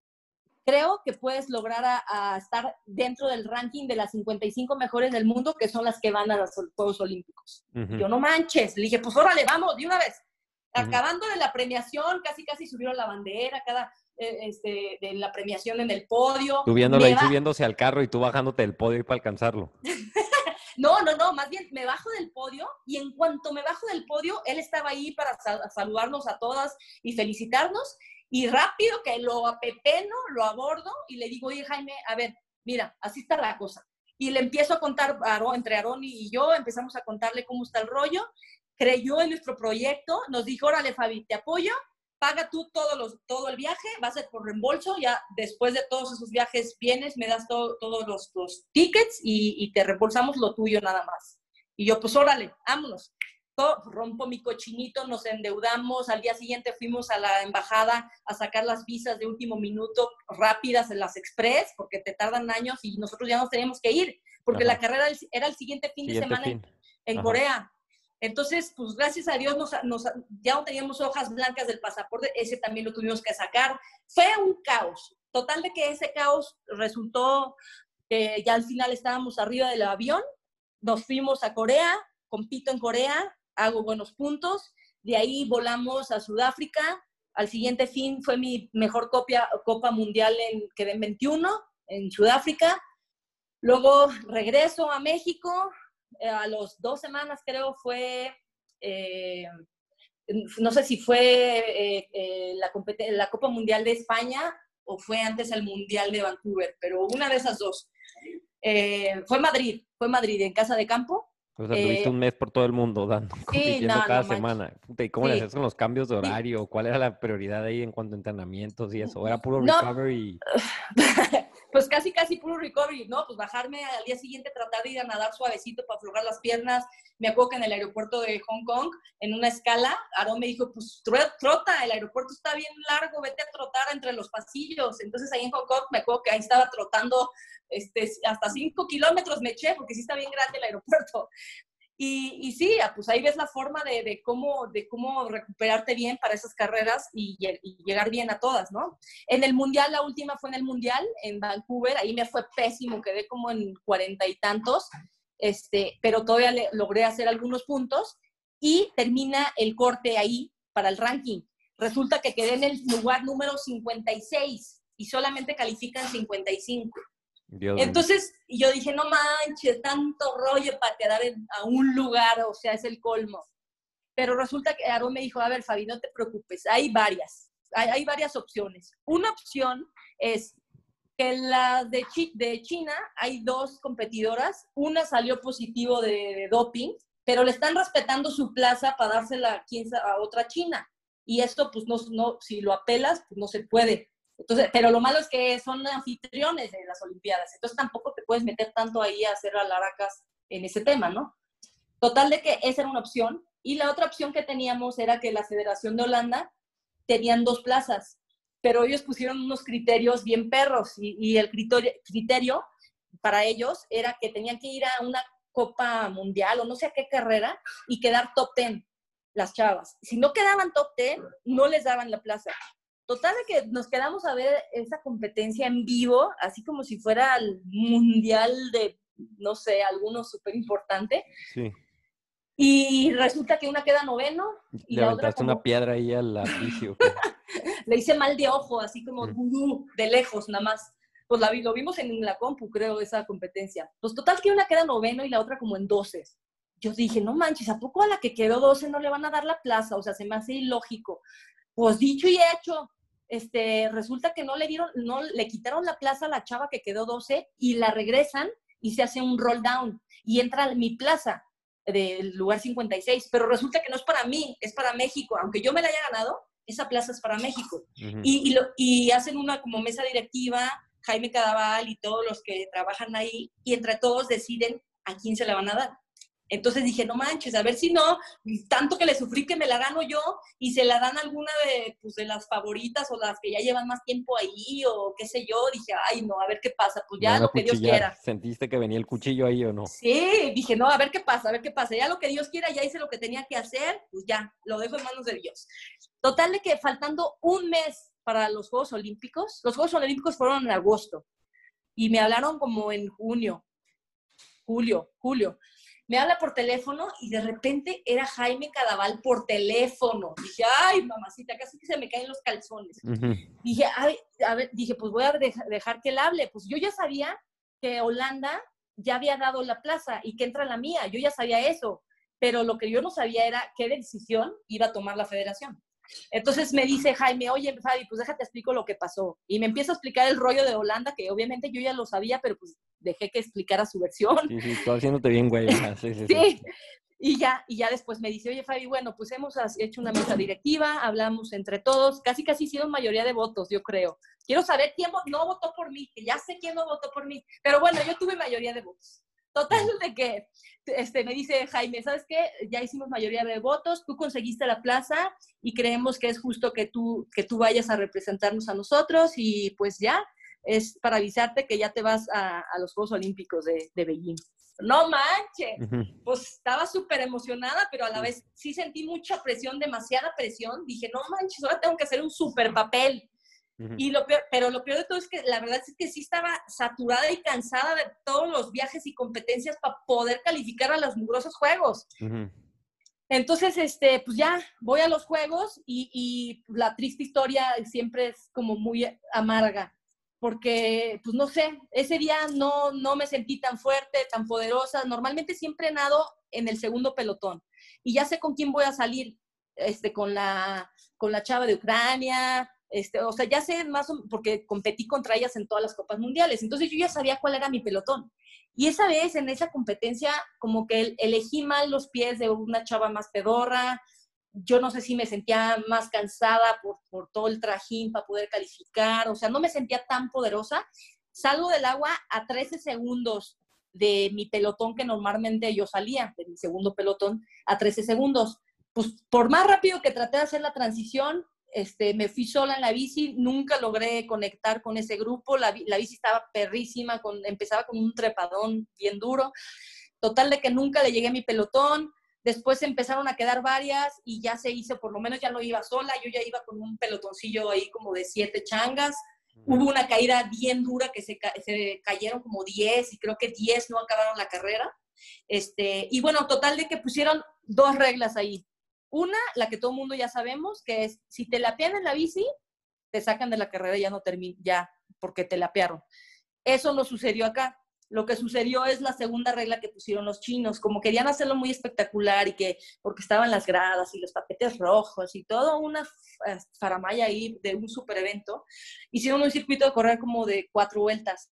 creo que puedes lograr a, a estar dentro del ranking de las cincuenta y cinco mejores del mundo, que son las que van a los Juegos Olímpicos. Ujú. Yo, no manches. Le dije, pues órale, vamos, de una vez. Ujú. Acabando de la premiación, casi casi subieron la bandera, cada, eh, este, de la premiación en el podio. Tú viéndolo ahí Me va- subiéndose al carro y tú bajándote del podio ahí para alcanzarlo. No, no, no, más bien me bajo del podio y en cuanto me bajo del podio, él estaba ahí para sal- saludarnos a todas y felicitarnos. Y rápido que lo apepeno, lo abordo y le digo, oye Jaime, a ver, mira, así está la cosa. Y le empiezo a contar, a Aarón, entre Aarón y yo, empezamos a contarle cómo está el rollo. Creyó en nuestro proyecto, nos dijo, órale Fabi, te apoyo, paga tú todos los, todo el viaje, va a ser por reembolso, ya después de todos esos viajes vienes, me das todo, todos los, los tickets y, y te reembolsamos lo tuyo nada más. Y yo, pues órale, vámonos. Todo, rompo mi cochinito, nos endeudamos, al día siguiente fuimos a la embajada a sacar las visas de último minuto rápidas en las express, porque te tardan años y nosotros ya nos teníamos que ir, porque Ajá. la carrera era el siguiente fin Siguiente de semana fin. en, en Ajá. Corea. Entonces, pues gracias a Dios nos, nos, ya no teníamos hojas blancas del pasaporte, ese también lo tuvimos que sacar. Fue un caos. Total de que ese caos resultó que ya al final estábamos arriba del avión, nos fuimos a Corea, compito en Corea, hago buenos puntos, de ahí volamos a Sudáfrica, al siguiente fin fue mi mejor copia, Copa Mundial, en, quedé en veintiuno en Sudáfrica, luego regreso a México, eh, a los dos semanas creo fue, eh, no sé si fue eh, eh, la, la Copa Mundial de España o fue antes el Mundial de Vancouver, pero una de esas dos. Eh, fue Madrid, fue Madrid, en casa de campo. O sea, tuviste Eh, un mes por todo el mundo dando, sí, compitiendo no, cada no manches. semana. Puta, ¿y cómo le Sí. hacías con los cambios de Sí. horario? ¿Cuál era la prioridad ahí en cuanto a entrenamientos y eso? ¿O era puro No. recovery? Pues casi, casi puro recovery, ¿no? Pues bajarme al día siguiente, tratar de ir a nadar suavecito para aflojar las piernas. Me acuerdo que en el aeropuerto de Hong Kong, en una escala, Aarón me dijo, pues trota, el aeropuerto está bien largo, vete a trotar entre los pasillos. Entonces ahí en Hong Kong me acuerdo que ahí estaba trotando este, hasta cinco kilómetros me eché, porque sí está bien grande el aeropuerto. Y, y sí, pues ahí ves la forma de, de, cómo, de cómo recuperarte bien para esas carreras y, y llegar bien a todas, ¿no? En el Mundial, la última fue en el Mundial, en Vancouver, ahí me fue pésimo, quedé como en cuarenta y tantos, este, pero todavía le, logré hacer algunos puntos y termina el corte ahí para el ranking. Resulta que quedé en el lugar número cincuenta y seis y solamente califican cincuenta y cinco. Dios Entonces yo dije, no manches, tanto rollo para quedar en, a un lugar, o sea, es el colmo. Pero resulta que Aarón me dijo, a ver, Fabi, no te preocupes, hay varias, hay, hay varias opciones. Una opción es que la de, Chi, de China hay dos competidoras, una salió positivo de, de doping, pero le están respetando su plaza para dársela a otra china. Y esto, pues, no, no, si lo apelas, pues no se puede. Entonces, pero lo malo es que son anfitriones de las Olimpiadas, entonces tampoco te puedes meter tanto ahí a hacer alaracas en ese tema, ¿no? Total de que esa era una opción. Y la otra opción que teníamos era que la Federación de Holanda tenían dos plazas, pero ellos pusieron unos criterios bien perros y, y el criterio, criterio para ellos era que tenían que ir a una Copa Mundial o no sé a qué carrera y quedar top ten las chavas. Si no quedaban top ten, no les daban la plaza. Total de que nos quedamos a ver esa competencia en vivo, así como si fuera el mundial de no sé, alguno súper importante. Sí. Y resulta que una queda noveno y Le la otra aventaste como... una piedra ahí a la bici, ¿o qué? Le hice mal de ojo, así como Mm. de lejos nada más. Pues la vi, lo vimos en la compu, creo, esa competencia. Pues total que una queda noveno y la otra como en doce. Yo dije, no manches, ¿a poco a la que quedó doce no le van a dar la plaza? O sea, se me hace ilógico. Pues dicho y hecho, este, resulta que no le dieron, no le quitaron la plaza a la chava que quedó doce y la regresan y se hace un roll down y entra mi plaza del lugar cincuenta y seis, pero resulta que no es para mí, es para México. Aunque yo me la haya ganado, esa plaza es para México. Ujú. Y, y, lo, y hacen una como mesa directiva, Jaime Cadaval y todos los que trabajan ahí, y entre todos deciden a quién se la van a dar. Entonces dije, no manches, a ver si no, tanto que le sufrí que me la gano yo y se la dan a alguna de, pues, de las favoritas o las que ya llevan más tiempo ahí o qué sé yo. Dije, ay, no, a ver qué pasa, pues Me ya van a lo que Dios cuchillar. quiera. ¿Sentiste que venía el cuchillo ahí o no? Sí, dije, no, a ver qué pasa, a ver qué pasa. Ya lo que Dios quiera, ya hice lo que tenía que hacer, pues ya, lo dejo en manos de Dios. Total de que faltando un mes para los Juegos Olímpicos, los Juegos Olímpicos fueron en agosto y me hablaron como en junio, julio, julio. Me habla por teléfono y de repente era Jaime Cadaval por teléfono. Dije, ay, mamacita, casi que se me caen los calzones. Ujú. Dije, ay, a ver, dije, pues voy a dejar, dejar que él hable. Pues yo ya sabía que Holanda ya había dado la plaza y que entra la mía. Yo ya sabía eso. Pero lo que yo no sabía era qué decisión iba a tomar la federación. Entonces me dice Jaime, oye, Fabi, pues déjate explico lo que pasó. Y me empieza a explicar el rollo de Holanda, que obviamente yo ya lo sabía, pero pues dejé que explicara su versión. Sí, sí, tú haciéndote bien, güey. Ajá, sí, sí, sí. Sí, y ya, y ya después me dice, oye, Fabi, bueno, pues hemos hecho una mesa directiva, hablamos entre todos, casi casi hicieron mayoría de votos, yo creo. Quiero saber quién no votó por mí, que ya sé quién no votó por mí, pero bueno, yo tuve mayoría de votos. Total de que este, me dice Jaime, ¿sabes qué? Ya hicimos mayoría de votos, tú conseguiste la plaza y creemos que es justo que tú, que tú vayas a representarnos a nosotros y pues ya, es para avisarte que ya te vas a, a los Juegos Olímpicos de, de Beijing. No manches, Ujú. pues estaba súper emocionada, pero a la vez sí sentí mucha presión, demasiada presión. Dije, no manches, ahora tengo que hacer un súper papel. Ujú. Y lo peor, pero lo peor de todo es que la verdad es que sí estaba saturada y cansada de todos los viajes y competencias para poder calificar a los mugrosos juegos. Ujú. Entonces, este, pues ya voy a los juegos y, y la triste historia siempre es como muy amarga, porque, pues no sé, ese día no, no me sentí tan fuerte, tan poderosa. Normalmente siempre nado en el segundo pelotón y ya sé con quién voy a salir, este, con la, con la chava de Ucrania, este, o sea, ya sé más, porque competí contra ellas en todas las copas mundiales, entonces yo ya sabía cuál era mi pelotón. Y esa vez, en esa competencia, como que elegí mal los pies de una chava más pedorra. Yo no sé si me sentía más cansada por, por todo el trajín para poder calificar. O sea, no me sentía tan poderosa. Salgo del agua a trece segundos de mi pelotón que normalmente yo salía, de mi segundo pelotón, a trece segundos. Pues por más rápido que traté de hacer la transición, Este, me fui sola en la bici, nunca logré conectar con ese grupo, la, la bici estaba perrísima, con, empezaba con un trepadón bien duro, total de que nunca le llegué a mi pelotón. Después empezaron a quedar varias y ya se hizo, por lo menos ya no iba sola, yo ya iba con un pelotoncillo ahí como de siete changas. Uh-huh. Hubo una caída bien dura que se, ca se cayeron como diez y creo que diez no acabaron la carrera. Este, y bueno, total de que pusieron dos reglas ahí. Una, la que todo el mundo ya sabemos, que es, si te lapean en la bici, te sacan de la carrera y ya no termina, ya, porque te lapearon. Eso no sucedió acá. Lo que sucedió es la segunda regla que pusieron los chinos. Como querían hacerlo muy espectacular y que, porque estaban las gradas y los tapetes rojos y todo una faramaya ahí de un super evento, hicieron un circuito de correr como de cuatro vueltas.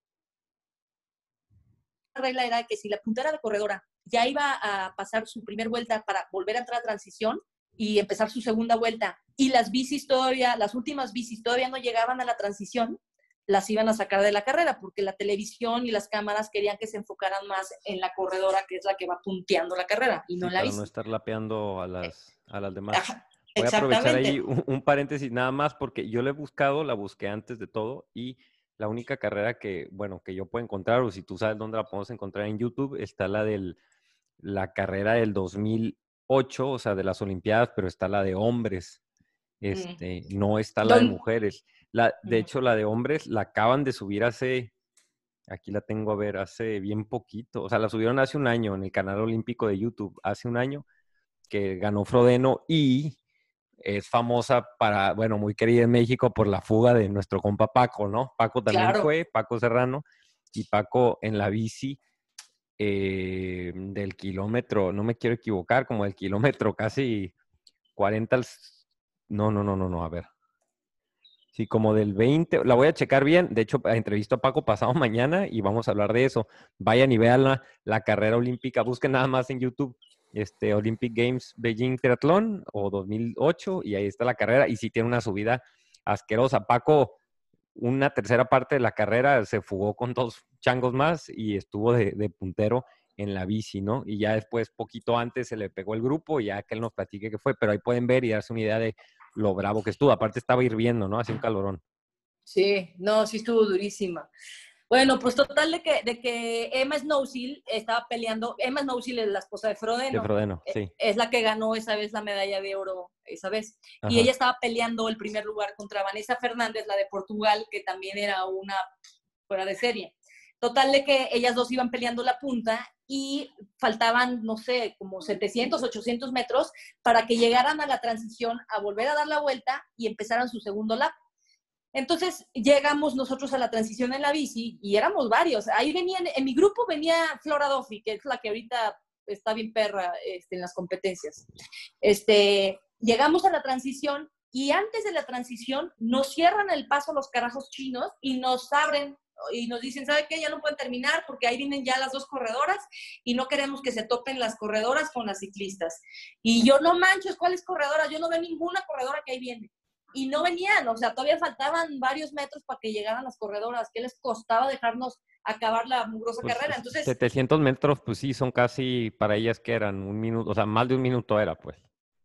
La regla era que si la puntera de corredora ya iba a pasar su primer vuelta para volver a entrar a transición y empezar su segunda vuelta, y las bicis todavía, las últimas bicis todavía no llegaban a la transición, las iban a sacar de la carrera, porque la televisión y las cámaras querían que se enfocaran más en la corredora, que es la que va punteando la carrera, y no sí, en la para bici. no estar lapeando a las, a las demás. Ajá, voy a aprovechar exactamente. ahí un, un paréntesis nada más, porque yo la he buscado, la busqué antes de todo, y la única carrera que, bueno, que yo puedo encontrar, o si tú sabes dónde la podemos encontrar en YouTube, está la del la carrera del dos mil ocho, o sea, de las Olimpiadas, pero está la de hombres, este, mm. no está la de mujeres. La, de mm. hecho, la de hombres la acaban de subir hace, Aquí la tengo a ver hace bien poquito. O sea, la subieron hace un año en el canal olímpico de YouTube. Hace un año que ganó Frodeno y es famosa para, bueno, muy querida en México por la fuga de nuestro compa Paco, ¿no? Paco también Claro. fue, Paco Serrano, y Paco en la bici eh, del kilómetro, no me quiero equivocar, como del kilómetro casi cuarenta, al, no, no, no, no, no, a ver. Sí, como del veinte, la voy a checar bien. De hecho, entrevisto a Paco pasado mañana y vamos a hablar de eso. Vayan y vean la, la carrera olímpica. Busquen nada más en YouTube este, Olympic Games Beijing Triatlón o dos mil ocho y ahí está la carrera. Y sí tiene una subida asquerosa. Paco, una tercera parte de la carrera se fugó con dos changos más y estuvo de, de puntero en la bici, ¿no? Y ya después, poquito antes, se le pegó el grupo y ya que él nos platique qué fue. Pero ahí pueden ver y darse una idea de lo bravo que estuvo. Aparte estaba hirviendo, ¿no? Hacía un calorón. Sí, no, sí estuvo durísima. Bueno, pues total de que, de que Emma Snowsill estaba peleando. Emma Snowsill es la esposa de Frodeno. De Frodeno, Eh, sí. Es la que ganó esa vez la medalla de oro, esa vez. Ajá. Y ella estaba peleando el primer lugar contra Vanessa Fernández, la de Portugal, que también era una fuera de serie. Total de que ellas dos iban peleando la punta y faltaban, no sé, como setecientos, ochocientos metros para que llegaran a la transición, a volver a dar la vuelta y empezaran su segundo lap. Entonces llegamos nosotros a la transición en la bici y éramos varios. Ahí venían, en mi grupo venía Flora Duffy, que es la que ahorita está bien perra este, en las competencias. Este, llegamos a la transición y antes de la transición nos cierran el paso los carajos chinos y nos abren y nos dicen, ¿sabe qué? Ya no pueden terminar porque ahí vienen ya las dos corredoras y no queremos que se topen las corredoras con las ciclistas. Y yo, no manches, ¿cuáles corredoras? Yo no veo ninguna corredora que ahí viene. Y no venían, o sea, todavía faltaban varios metros para que llegaran las corredoras. ¿Qué les costaba dejarnos acabar la mugrosa Pues, carrera? Entonces, setecientos metros, pues sí, son casi para ellas que eran un minuto, o sea, más de un minuto era, pues,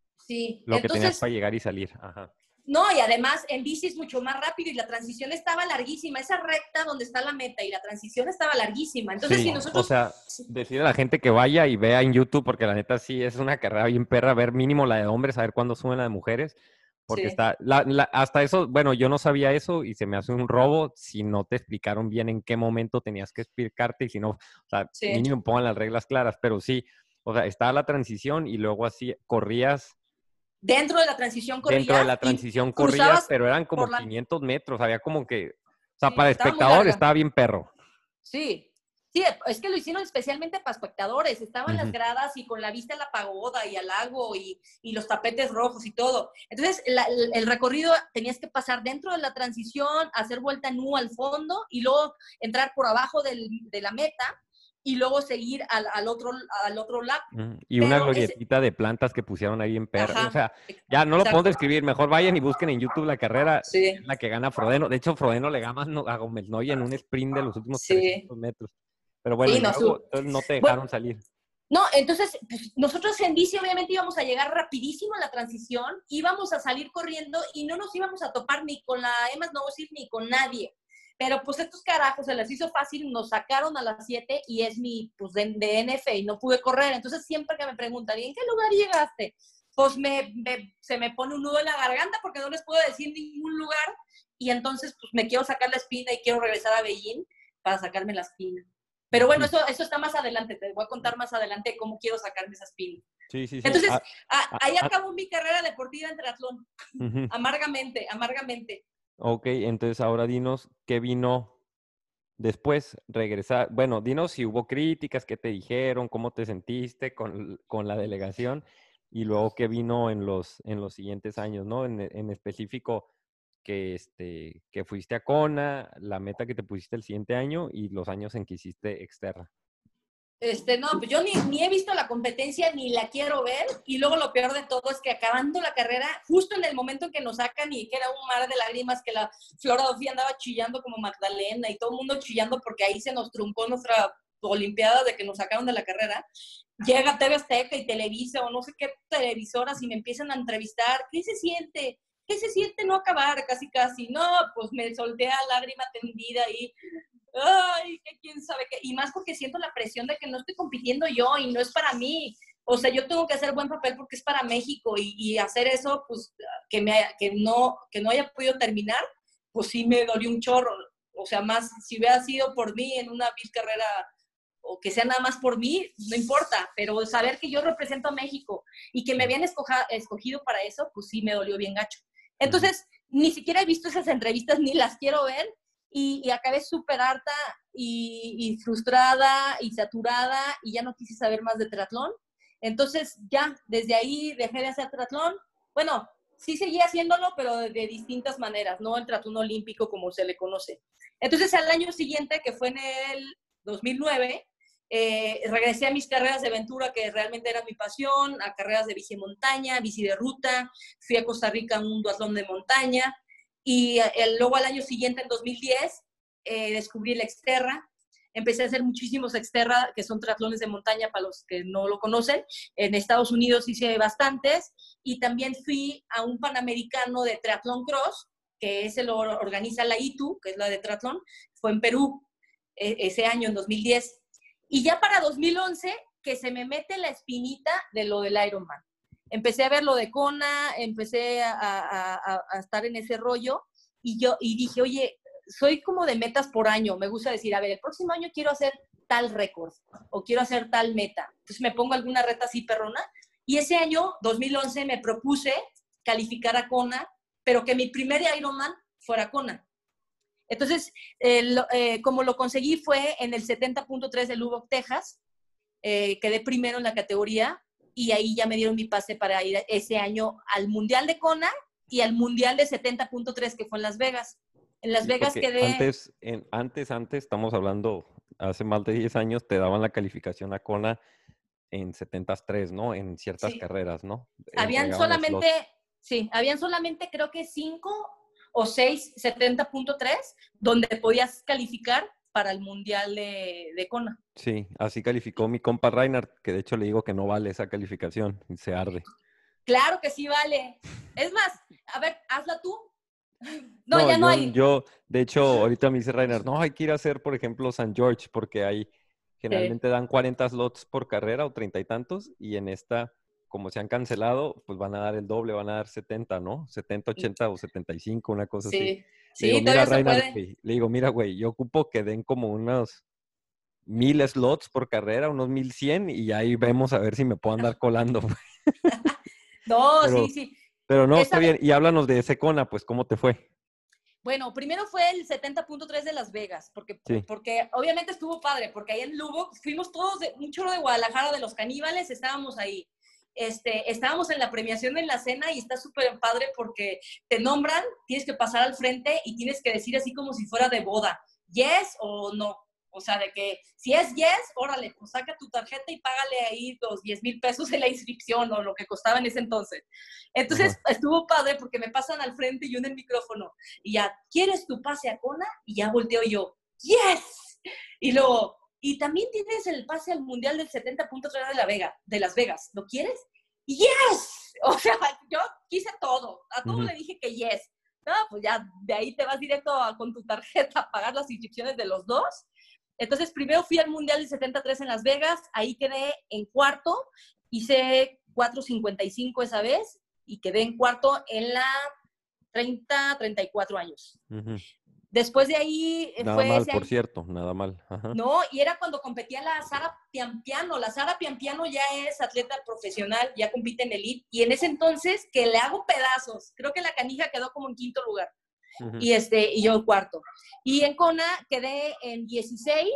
sí. lo que tenías Entonces, para llegar y salir. Ajá. no, y además en bici es mucho más rápido y la transición estaba larguísima. Esa recta donde está la meta y la transición estaba larguísima. Entonces, Sí, si nosotros... o sea, decirle a la gente que vaya y vea en YouTube, porque la neta sí es una carrera bien perra, ver mínimo la de hombres, a ver cuándo suben la de mujeres, porque Sí. está, la, la, hasta eso, bueno, yo no sabía eso y se me hace un robo si no te explicaron bien en qué momento tenías que explicarte y si no, o sea, Sí. mínimo pongan las reglas claras, pero sí, o sea, estaba la transición y luego así corrías. Dentro de la transición corrías. Dentro de la transición y corrías, pero eran como la... quinientos metros, había como que, o sea, sí, para estaba espectador estaba bien perro. Sí, sí, es que lo hicieron especialmente para espectadores, estaban Uh-huh. las gradas y con la vista a la pagoda y al lago y, y los tapetes rojos y todo. Entonces, la, el, el recorrido tenías que pasar dentro de la transición, hacer vuelta nu al fondo y luego entrar por abajo del, de la meta y luego seguir al, al, otro, al otro lap. Uh-huh. Y una Pero glorietita ese... de plantas que pusieron ahí en perro. Ajá, O sea, ya no lo exacto. puedo describir. Mejor vayan y busquen en YouTube la carrera. Sí. Es la que gana Frodeno. De hecho, Frodeno le gana a Gómez Noya en un sprint de los últimos Sí. trescientos metros. Pero bueno, Sí, y no, luego su... entonces no te dejaron bueno, salir. No, entonces pues, nosotros en bici obviamente íbamos a llegar rapidísimo a la transición, íbamos a salir corriendo y no nos íbamos a topar ni con la Emma Snowsill ni con nadie. Pero pues estos carajos se les hizo fácil, nos sacaron a las siete y es mi pues de, de N F y no pude correr. Entonces siempre que me preguntan, ¿y en qué lugar llegaste? Pues me, me, se me pone un nudo en la garganta porque no les puedo decir ningún lugar y entonces pues me quiero sacar la espina y quiero regresar a Beijing para sacarme la espina. Pero bueno, eso, eso está más adelante, te voy a contar más adelante cómo quiero sacarme esa espina. Sí, sí, sí. Entonces, Ah, a, ah, ahí ah. acabó mi carrera deportiva en triatlón, Uh-huh. amargamente, amargamente. Ok, entonces ahora dinos qué vino después, regresar. Bueno, dinos si hubo críticas, qué te dijeron, cómo te sentiste con, con la delegación y luego qué vino en los, en los siguientes años, ¿no? En, en específico, que, este, que fuiste a Kona, la meta que te pusiste el siguiente año y los años en que hiciste Exterra. Este, no, pues yo ni, ni he visto la competencia, ni la quiero ver, y luego lo peor de todo es que acabando la carrera, justo en el momento en que nos sacan y que era un mar de lágrimas, que la Flora Duffy andaba chillando como Magdalena y todo el mundo chillando porque ahí se nos truncó nuestra olimpiada de que nos sacaron de la carrera, llega T V Azteca y Televisa o no sé qué televisoras y me empiezan a entrevistar, ¿qué se siente? ¿Qué se siente no acabar? Casi, casi, no, pues me solté a lágrima tendida y ay, que quién sabe qué, y más porque siento la presión de que no estoy compitiendo yo y no es para mí, o sea, yo tengo que hacer buen papel porque es para México y, y hacer eso, pues, que, me, que, no, que no haya podido terminar, pues sí me dolió un chorro. O sea, más, si hubiera sido por mí en una vil carrera, o que sea nada más por mí, no importa, pero saber que yo represento a México y que me habían escoja, escogido para eso, pues sí me dolió bien gacho. Entonces, uh-huh. ni siquiera he visto esas entrevistas, ni las quiero ver, y, y acabé súper harta y, y frustrada y saturada, y ya no quise saber más de triatlón. Entonces, ya, desde ahí dejé de hacer triatlón. Bueno, sí seguí haciéndolo, pero de, de distintas maneras, no el triatlón olímpico como se le conoce. Entonces, al año siguiente, que fue en el dos mil nueve, eh, regresé a mis carreras de aventura, que realmente era mi pasión, a carreras de bici de montaña, bici de ruta. Fui a Costa Rica a un duatlón de montaña. Y el, luego al año siguiente, en dos mil diez, eh, descubrí el Xterra. Empecé a hacer muchísimos Xterra, que son triatlones de montaña para los que no lo conocen. En Estados Unidos hice bastantes. Y también fui a un Panamericano de triatlón cross, que ese lo organiza la I T U, que es la de triatlón. Fue en Perú eh, ese año, en dos mil diez. Y ya para dos mil once, que se me mete la espinita de lo del Ironman. Empecé a ver lo de Kona, empecé a, a, a, a estar en ese rollo. Y yo y dije, oye, soy como de metas por año. Me gusta decir, a ver, el próximo año quiero hacer tal récord o quiero hacer tal meta. Entonces me pongo alguna reta así perrona. Y ese año, dos mil once, me propuse calificar a Kona, pero que mi primer Ironman fuera Kona. Entonces, eh, lo, eh, como lo conseguí fue en el setenta punto tres de Lubbock, Texas. Eh, quedé primero en la categoría y ahí ya me dieron mi pase para ir ese año al Mundial de Kona y al Mundial de setenta punto tres, que fue en Las Vegas. En Las Sí, Vegas quedé... Antes, en, antes, antes, estamos hablando, hace más de diez años, te daban la calificación a Kona en setenta tres, ¿no? En ciertas sí. carreras, ¿no? Habían Entregaban solamente, slots. sí, habían solamente creo que cinco o seis setenta punto tres donde podías calificar para el Mundial de, de Kona. Sí, así calificó mi compa Reinhardt, que de hecho le digo que no vale esa calificación y se arde. Claro que sí vale. Es más, a ver, hazla tú. No, No, ya no yo, hay. yo, de hecho, ahorita me dice Reinhardt, no, hay que ir a hacer, por ejemplo, San George, porque ahí generalmente Sí. dan cuarenta slots por carrera o treinta y tantos, y en esta, como se han cancelado, pues van a dar el doble, van a dar setenta, ¿no? setenta, ochenta o setenta y cinco, una cosa así. Sí, Le digo, sí, mira, todavía se Reinhardt, puede. güey, le digo, mira, güey, yo ocupo que den como unos mil slots por carrera, unos mil cien, y ahí vemos a ver si me puedo andar colando. No, sí, Pero, sí. pero no, está Esa bien. vez, Y háblanos de ese Kona, pues, ¿cómo te fue? bueno, primero fue el setenta punto tres de Las Vegas, porque, Sí. porque obviamente estuvo padre, porque ahí en Lubbock fuimos todos, de, un chorro de Guadalajara, de los caníbales, estábamos ahí. Este, estábamos en la premiación en la cena y está súper padre porque te nombran, tienes que pasar al frente y tienes que decir así como si fuera de boda, yes o no. O sea, de que si es yes, órale, pues saca tu tarjeta y págale ahí los diez mil pesos en la inscripción o lo que costaba en ese entonces. Entonces, ajá, estuvo padre porque me pasan al frente y yo en el micrófono y ya, ¿quieres tu pase a Kona? Y ya volteo yo, yes. Y luego, y también tienes el pase al Mundial del setenta punto tres de, la Vega, de Las Vegas, ¿lo quieres? Yes. O sea, yo quise todo, a todo uh-huh. le dije que yes. No, pues ya, de ahí te vas directo a, con tu tarjeta a pagar las inscripciones de los dos. Entonces, primero fui al Mundial del setenta y tres en Las Vegas, ahí quedé en cuarto, hice cuatro cincuenta y cinco esa vez y quedé en cuarto en la treinta, treinta y cuatro años. Uh-huh. Después de ahí nada fue mal, ese por año. cierto, nada mal. Ajá. No, y era cuando competía la Sara Piampiano. La Sara Piampiano ya es atleta profesional, ya compite en Elite, y en ese entonces que le hago pedazos. Creo que la canija quedó como en quinto lugar. Uh-huh. Y, este, y yo cuarto. Y en Kona quedé en dieciséis,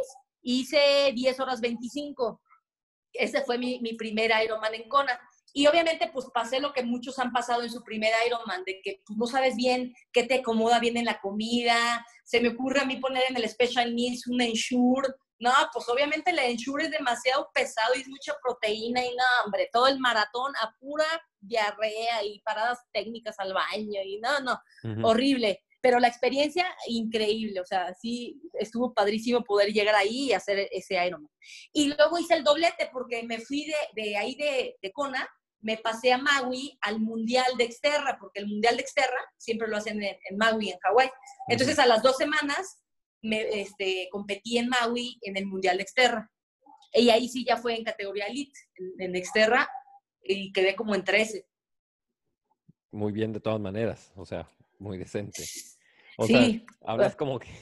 hice diez horas veinticinco. Ese fue mi, mi primer Ironman en Kona. Y obviamente pues pasé lo que muchos han pasado en su primer Ironman, de que pues, no sabes bien qué te acomoda bien en la comida. Se me ocurre a mí poner en el Special Needs un Ensure. No, pues obviamente el Ensure es demasiado pesado y es mucha proteína y no, hombre, todo el maratón a pura diarrea y paradas técnicas al baño y no, no, uh-huh. horrible. Pero la experiencia, increíble, o sea, sí, estuvo padrísimo poder llegar ahí y hacer ese Ironman. Y luego hice el doblete porque me fui de, de ahí de, de Kona, me pasé a Maui al Mundial de Xterra, porque el Mundial de Xterra siempre lo hacen en, en Maui, en Hawái. Entonces, a las dos semanas, me este, competí en Maui en el Mundial de Xterra. Y ahí sí ya fue en categoría Elite, en, en Xterra, y quedé como en trece. Muy bien de todas maneras, o sea, muy decente. O Sí. sea, hablas como que...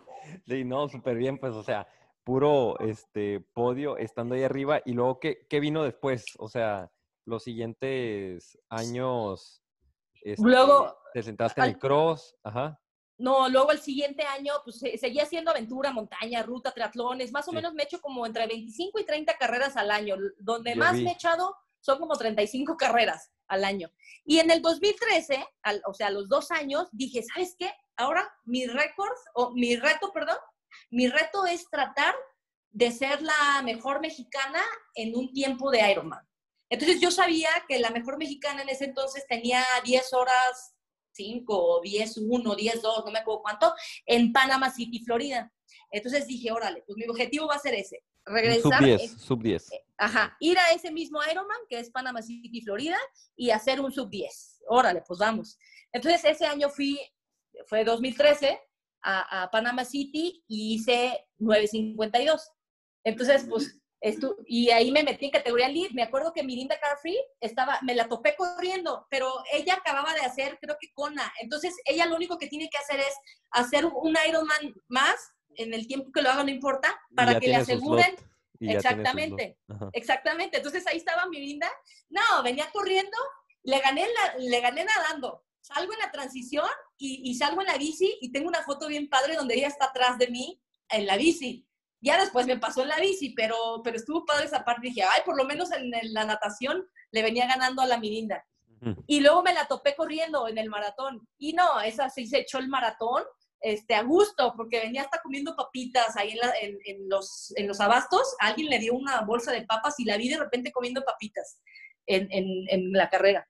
Sí, no, súper bien, pues, o sea, puro este, podio estando ahí arriba. Y luego, ¿qué, qué vino después? O sea, los siguientes años, este, Luego, te sentaste en el al- cross, ajá, no, luego el siguiente año, pues se- seguía haciendo aventura, montaña, ruta, triatlones. Más o sí, menos me he hecho como entre veinticinco y treinta carreras al año. Donde yo más me he vi, echado son como treinta y cinco carreras al año. Y en el dos mil trece, al- o sea, a los dos años, dije, ¿sabes qué? Ahora mi récord, o mi reto, perdón, mi reto es tratar de ser la mejor mexicana en un tiempo de Ironman. Entonces yo sabía que la mejor mexicana en ese entonces tenía diez horas cinco, diez uno, diez dos, no me acuerdo cuánto, en Panama City, Florida. Entonces dije, órale, pues mi objetivo va a ser ese, un sub regresar, diez, eh, sub diez. eh, ajá, ir a ese mismo Ironman, que es Panama City, Florida, y hacer un sub diez. Órale, pues vamos. Entonces ese año fui, fue dos mil trece, a, a Panama City y hice nueve cincuenta y dos. Entonces, pues, estu y ahí me metí en categoría lead. Me acuerdo que Mirinda Carfree estaba, me la topé corriendo, pero ella acababa de hacer, creo que Kona. Entonces, ella lo único que tiene que hacer es hacer un Ironman más, en el tiempo que lo haga, no importa, Y para ya que le tiene su slot. aseguren. Y ya tiene su slot. Exactamente, Ajá. exactamente. Entonces, ahí estaba Mirinda. No, venía corriendo, le gané, la, le gané nadando. Salgo en la transición y, y salgo en la bici y tengo una foto bien padre donde ella está atrás de mí en la bici. Ya después me pasó en la bici, pero, pero estuvo padre esa parte. Dije, ay, por lo menos en, en la natación le venía ganando a la Mirinda. Ujú. Y luego me la topé corriendo en el maratón. Y no, esa sí se echó el maratón este, a gusto, porque venía hasta comiendo papitas ahí en, la, en, en, los, en los abastos. Alguien le dio una bolsa de papas y la vi de repente comiendo papitas en, en, en la carrera.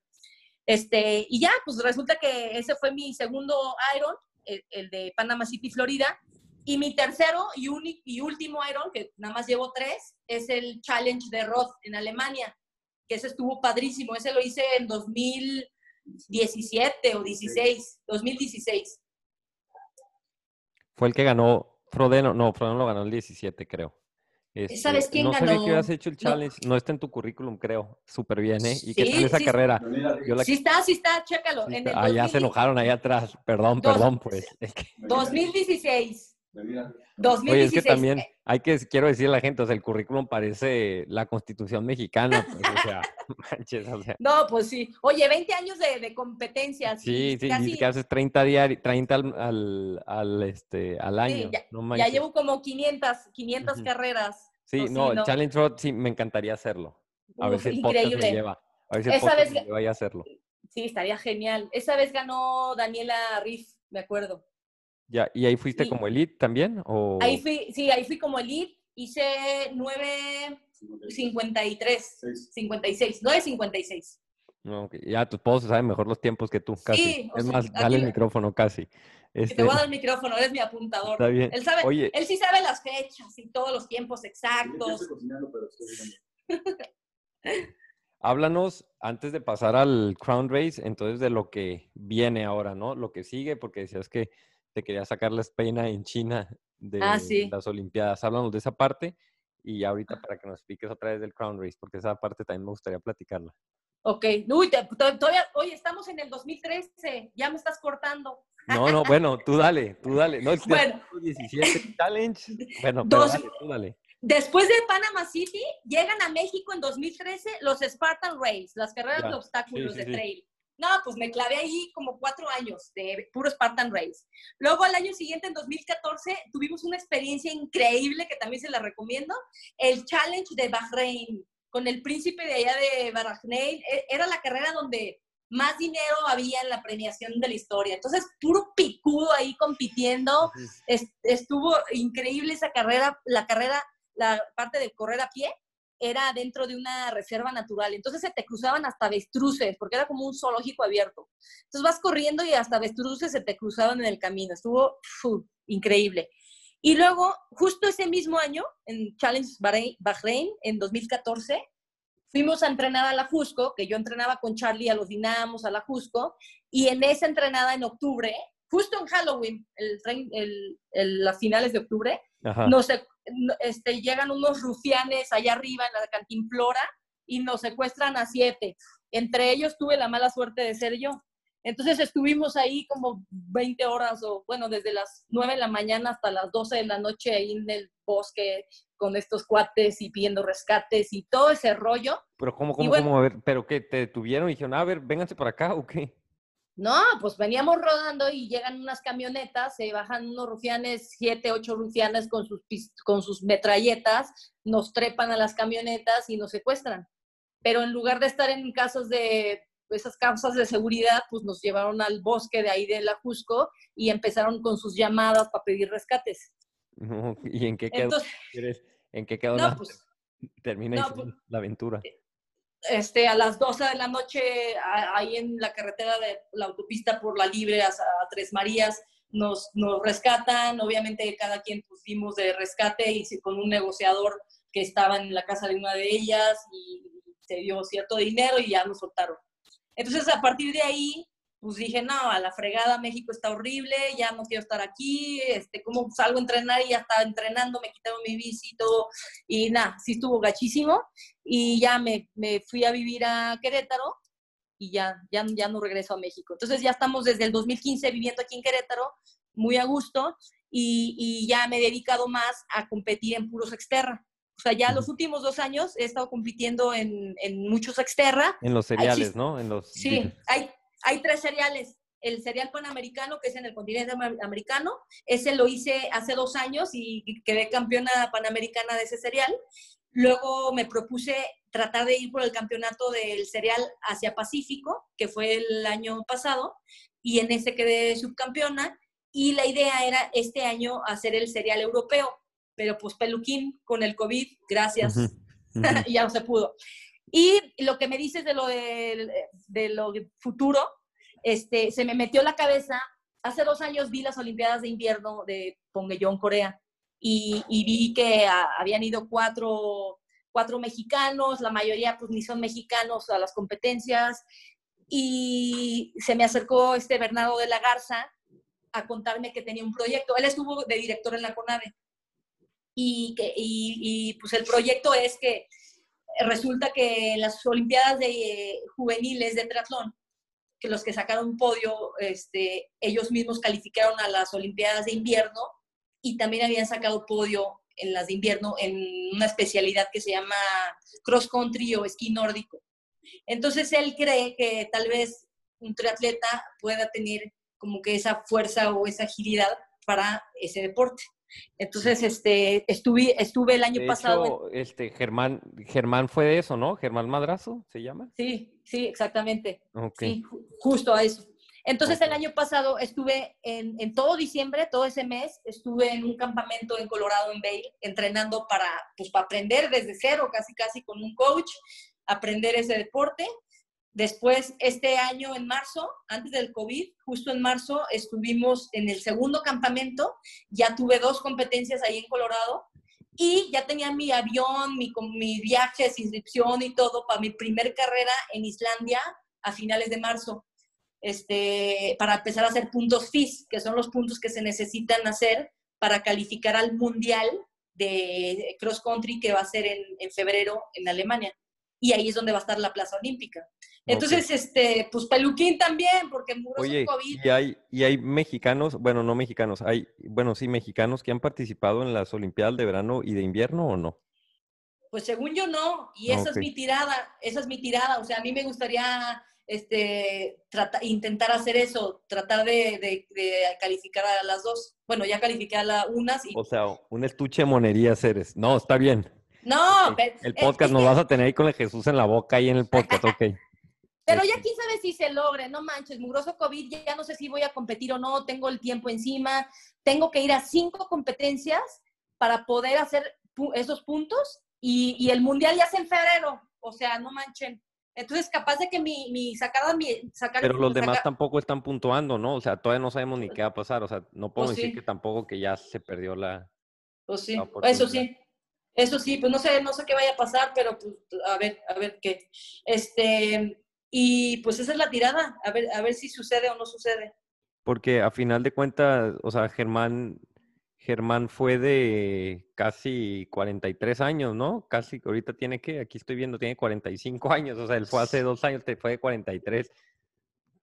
Este, y ya, pues resulta que ese fue mi segundo Iron, el, el de Panama City, Florida. Y mi tercero y, uni, y último Iron, que nada más llevo tres, es el Challenge de Roth en Alemania, que ese estuvo padrísimo. Ese lo hice en dos mil diecisiete o dieciséis, dos mil dieciséis. Fue el que ganó Frodeno. No, Frodeno lo ganó el diecisiete, creo. Este, ¿Sabes quién no sabía que ganó? habías hecho el challenge. No, no está en tu currículum, creo. Súper bien, ¿eh? ¿Y qué tal Sí, esa sí, carrera? Yo la... sí está, sí está, chécalo. sí En está... el Ah, ya se enojaron ahí atrás. Perdón, dos, perdón, pues. Es que... dos mil dieciséis. Oye, es que dos mil dieciséis. también hay que, quiero decirle a la gente, o sea, el currículum parece la Constitución mexicana, pues, o sea, manches, o sea. No, pues sí. Oye, veinte años de, de competencias Sí, y sí, dice que casi, haces treinta diarios, treinta al, al, al, este, al sí, año, ya, no ya manches. llevo como quinientas, quinientas Ujú. carreras. Sí, Pues no, sí, el no. Challenge Road sí me encantaría hacerlo. A ver Uf, si el podcast me increíble. lleva, a ver si el Esa podcast vez, me lleva ahí a hacerlo. sí, estaría genial. Esa vez ganó Daniela Riff, me acuerdo. Ya, ¿y ahí fuiste Y como elite también? ahí O... fui, sí, ahí fui como elite, hice nueve cincuenta y tres, cincuenta y seis, nueve cincuenta y seis. No, ok, ya tu esposo sabe mejor los tiempos que tú, casi. Sí, o Es sea, más, dale aquí el micrófono casi. te Este, voy a dar el micrófono, eres mi está apuntador. bien. Él sabe, Oye, él sí sabe las fechas y todos los tiempos exactos. háblanos antes de pasar al Crown Race, entonces de lo que viene ahora, ¿no? Lo que sigue, porque decías que te querías sacar la espina en China Ah, de sí. las Olimpiadas. Háblanos de esa parte y ahorita para que nos expliques otra vez del Crown Race, porque esa parte también me gustaría platicarla. Ok. Uy, te- to- todavía, oye, estamos en el dos mil trece, ya me estás cortando. No, no, bueno, tú dale, tú dale. No, es que ya Bueno, tengo diecisiete Challenge. Bueno, pero dos, dale, tú dale. después de Panama City, llegan a México en dos mil trece los Spartan Race, las carreras de Ya, obstáculos sí, sí, de sí. trail. No, pues me clavé ahí como cuatro años de puro Spartan Race. Luego al año siguiente, en dos mil catorce, tuvimos una experiencia increíble que también se la recomiendo, el Challenge de Bahrein, con el príncipe de allá de Bahrein. Era la carrera donde más dinero había en la premiación de la historia. Entonces, puro picudo ahí compitiendo. Ujú. Est- estuvo increíble esa carrera, la carrera, la parte de correr a pie era dentro de una reserva natural. Entonces se te cruzaban hasta avestruces, porque era como un zoológico abierto. Entonces vas corriendo y hasta avestruces se te cruzaban en el camino. Estuvo uf, increíble. Y luego, justo ese mismo año, en Challenge Bahrein, Bahrein, en dos mil catorce, fuimos a entrenar a la Jusco, que yo entrenaba con Charlie a los Dinamos, a la Jusco, y en esa entrenada en octubre, justo en Halloween, el, el, el, las finales de octubre, nos, este, llegan unos rufianes allá arriba en la Cantimplora y nos secuestran a siete. Entre ellos tuve la mala suerte de ser yo. Entonces estuvimos ahí como veinte horas, o bueno, desde las nueve de la mañana hasta las doce de la noche ahí en el bosque con estos cuates y pidiendo rescates y todo ese rollo. Pero ¿cómo, Y cómo, bueno, cómo? A ver, ¿pero qué? ¿Te detuvieron y dijeron, a ver, vénganse para acá o qué? no, pues veníamos rodando y llegan unas camionetas, se bajan unos rufianes, siete, ocho rufianes con sus, con sus metralletas, nos trepan a las camionetas y nos secuestran. Pero en lugar de estar en casos de esas causas de seguridad, pues nos llevaron al bosque de ahí de la Jusco y empezaron con sus llamadas para pedir rescates. No, ¿y en qué quedó? Entonces, ¿En qué quedó no, la, pues, termina no, diciendo pues, la aventura? este, a las doce de la noche, ahí en la carretera de la autopista por la Libre a, a Tres Marías, nos, nos rescatan. Obviamente cada quien pusimos de rescate y con un negociador que estaba en la casa de una de ellas y se dio cierto dinero y ya nos soltaron. Entonces a partir de ahí, pues dije, no, a la fregada, México está horrible, ya no quiero estar aquí, este, ¿cómo salgo a entrenar? Y ya estaba entrenando, me quitaron mi bici y todo, y nada, sí estuvo gachísimo, y ya me, me fui a vivir a Querétaro, y ya, ya, ya no regreso a México. Entonces ya estamos desde el dos mil quince viviendo aquí en Querétaro, muy a gusto, y, y ya me he dedicado más a competir en puros Xterra. O sea, ya los últimos dos años he estado compitiendo en, en muchos Xterra. En los cereales, ¿no? En los... Sí, hay, hay tres cereales. El cereal panamericano, que es en el continente americano, ese lo hice hace dos años y quedé campeona panamericana de ese cereal. Luego me propuse tratar de ir por el campeonato del cereal Asia Pacífico, que fue el año pasado, y en ese quedé subcampeona. Y la idea era este año hacer el cereal europeo, pero pues peluquín con el COVID, gracias, Uh-huh, uh-huh. ya no se pudo. Y lo que me dices de lo de, de lo futuro, este, se me metió en la cabeza. Hace dos años vi las Olimpiadas de Invierno de Pongellón, Corea, y, y vi que a, habían ido cuatro, cuatro mexicanos, la mayoría pues ni son mexicanos a las competencias, y se me acercó este Bernardo de la Garza a contarme que tenía un proyecto. Él estuvo de director en la CONADE, y, que, y, y pues el proyecto es que resulta que en las Olimpiadas de eh, juveniles de triatlón, que los que sacaron podio, este, ellos mismos calificaron a las Olimpiadas de invierno y también habían sacado podio en las de invierno en una especialidad que se llama cross country o esquí nórdico. Entonces él cree que tal vez un triatleta pueda tener como que esa fuerza o esa agilidad para ese deporte. Entonces, este, estuve, estuve el año De pasado. hecho, en... este, Germán, Germán fue de eso, ¿no? Germán Madrazo, ¿se llama? Sí, sí, exactamente. Okay. Sí, justo a eso. Entonces, Okay. el año pasado estuve en, en todo diciembre, todo ese mes, estuve en un campamento en Colorado, en Vail, entrenando para, pues, para aprender desde cero, casi, casi con un coach, aprender ese deporte. Después, este año en marzo, antes del COVID, justo en marzo, estuvimos en el segundo campamento. Ya tuve dos competencias ahí en Colorado y ya tenía mi avión, mi, mi viaje, inscripción y todo para mi primer carrera en Islandia a finales de marzo, este, para empezar a hacer puntos F I S, que son los puntos que se necesitan hacer para calificar al Mundial de Cross Country que va a ser en, en febrero en Alemania. Y ahí es donde va a estar la Plaza Olímpica. Entonces, okay. este, pues peluquín también, porque muroso Oye, COVID. ¿y hay, y hay mexicanos, bueno, no mexicanos, hay, bueno, sí, mexicanos que han participado en las Olimpiadas de verano y de invierno o no? Pues según yo no, y esa okay. es mi tirada, esa es mi tirada. O sea, a mí me gustaría este, tratar, intentar hacer eso, tratar de, de, de calificar a las dos. Bueno, ya califiqué a las unas. Y... O sea, un estuche de monerías eres. No, está bien. No, okay. pero, el podcast es nos que... vas a tener ahí con el Jesús en la boca ahí en el podcast, ok. Pero ya quién sabe si se logre, no manches, mugroso COVID, ya no sé si voy a competir o no, tengo el tiempo encima, tengo que ir a cinco competencias para poder hacer pu- esos puntos y, y el mundial ya es en febrero, o sea, no manchen. Entonces, capaz de que mi, mi sacar, mi sacar Pero los sacar... demás tampoco están puntuando, ¿no? O sea, todavía no sabemos ni qué va a pasar, o sea, no podemos pues decir sí. que tampoco que ya se perdió la, pues sí. la oportunidad. Eso sí. Eso sí, pues no sé, no sé qué vaya a pasar, pero pues a ver, a ver qué. Este, y pues esa es la tirada, a ver, a ver si sucede o no sucede. Porque a final de cuentas, o sea, Germán, Germán fue de casi cuarenta y tres años, ¿no? Casi, ahorita tiene que, aquí estoy viendo, tiene cuarenta y cinco años, o sea, él fue hace dos años, te fue de cuarenta y tres.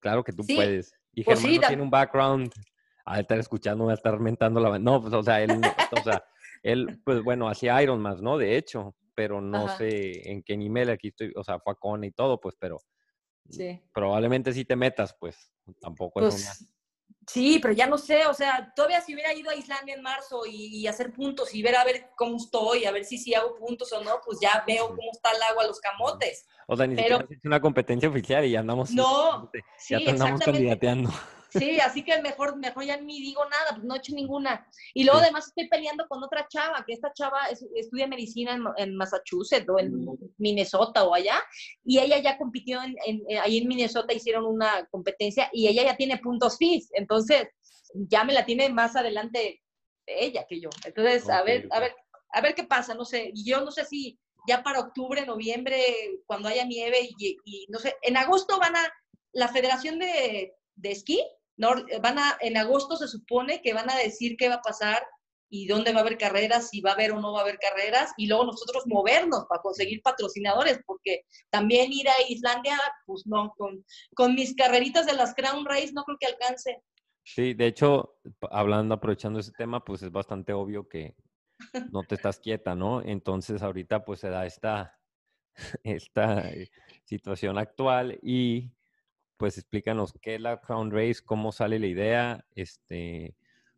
claro que tú Sí, puedes. Y pues Germán sí, no da- tiene un background, a estar escuchando, a estar mentando la... No, pues, o sea, él, no- o sea, él, pues bueno, hacía Ironman, ¿no? De hecho, pero no ajá, sé en qué nivel, aquí estoy, o sea, fue a Kona y todo, pues, pero sí. probablemente sí te metas, pues, tampoco es una... Pues sí, pero ya no sé, o sea, todavía si hubiera ido a Islandia en marzo y, y hacer puntos y ver a ver cómo estoy, a ver si sí hago puntos o no, pues ya veo cómo está el agua, los camotes. O sea, ni siquiera Pero has hecho una competencia oficial y ya andamos, no, ya sí, te andamos exactamente. candidateando. Sí, así que mejor, mejor ya ni digo nada, pues no he hecho ninguna. Y luego Sí. además estoy peleando con otra chava, que esta chava es- estudia medicina en, en Massachusetts o en Minnesota o allá, y ella ya compitió en, en- eh, ahí en Minnesota, hicieron una competencia y ella ya tiene puntos F I S, entonces ya me la tiene más adelante ella que yo. Entonces, a Ok, ver, a ok. ver, a ver qué pasa, no sé. Y yo no sé si ya para octubre, noviembre, cuando haya nieve y, y no sé, en agosto van a, la Federación de, de Esquí, Nor- van a, en agosto se supone que van a decir qué va a pasar y dónde va a haber carreras, si va a haber o no va a haber carreras, y luego nosotros movernos para conseguir patrocinadores, porque también ir a Islandia, pues no, con, con mis carreritas de las Crown Race no creo que alcance. Sí, de hecho, pa- hablando, aprovechando ese tema, pues es bastante obvio que no te estás quieta, ¿no? Entonces ahorita pues se da esta, esta eh, situación actual y pues explícanos qué es la Crown Race, cómo sale la idea, este,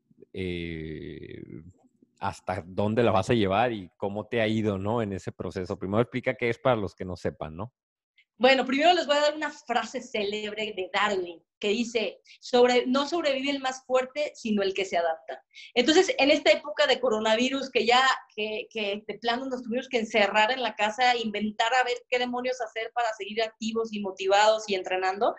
eh, hasta dónde la vas a llevar y cómo te ha ido, ¿no? En ese proceso. Primero explica qué es para los que no sepan, ¿no? Bueno, primero les voy a dar una frase célebre de Darwin que dice, sobre, no sobrevive el más fuerte, sino el que se adapta. Entonces, en esta época de coronavirus, que ya, que, que de plano nos tuvimos que encerrar en la casa, inventar a ver qué demonios hacer para seguir activos y motivados y entrenando,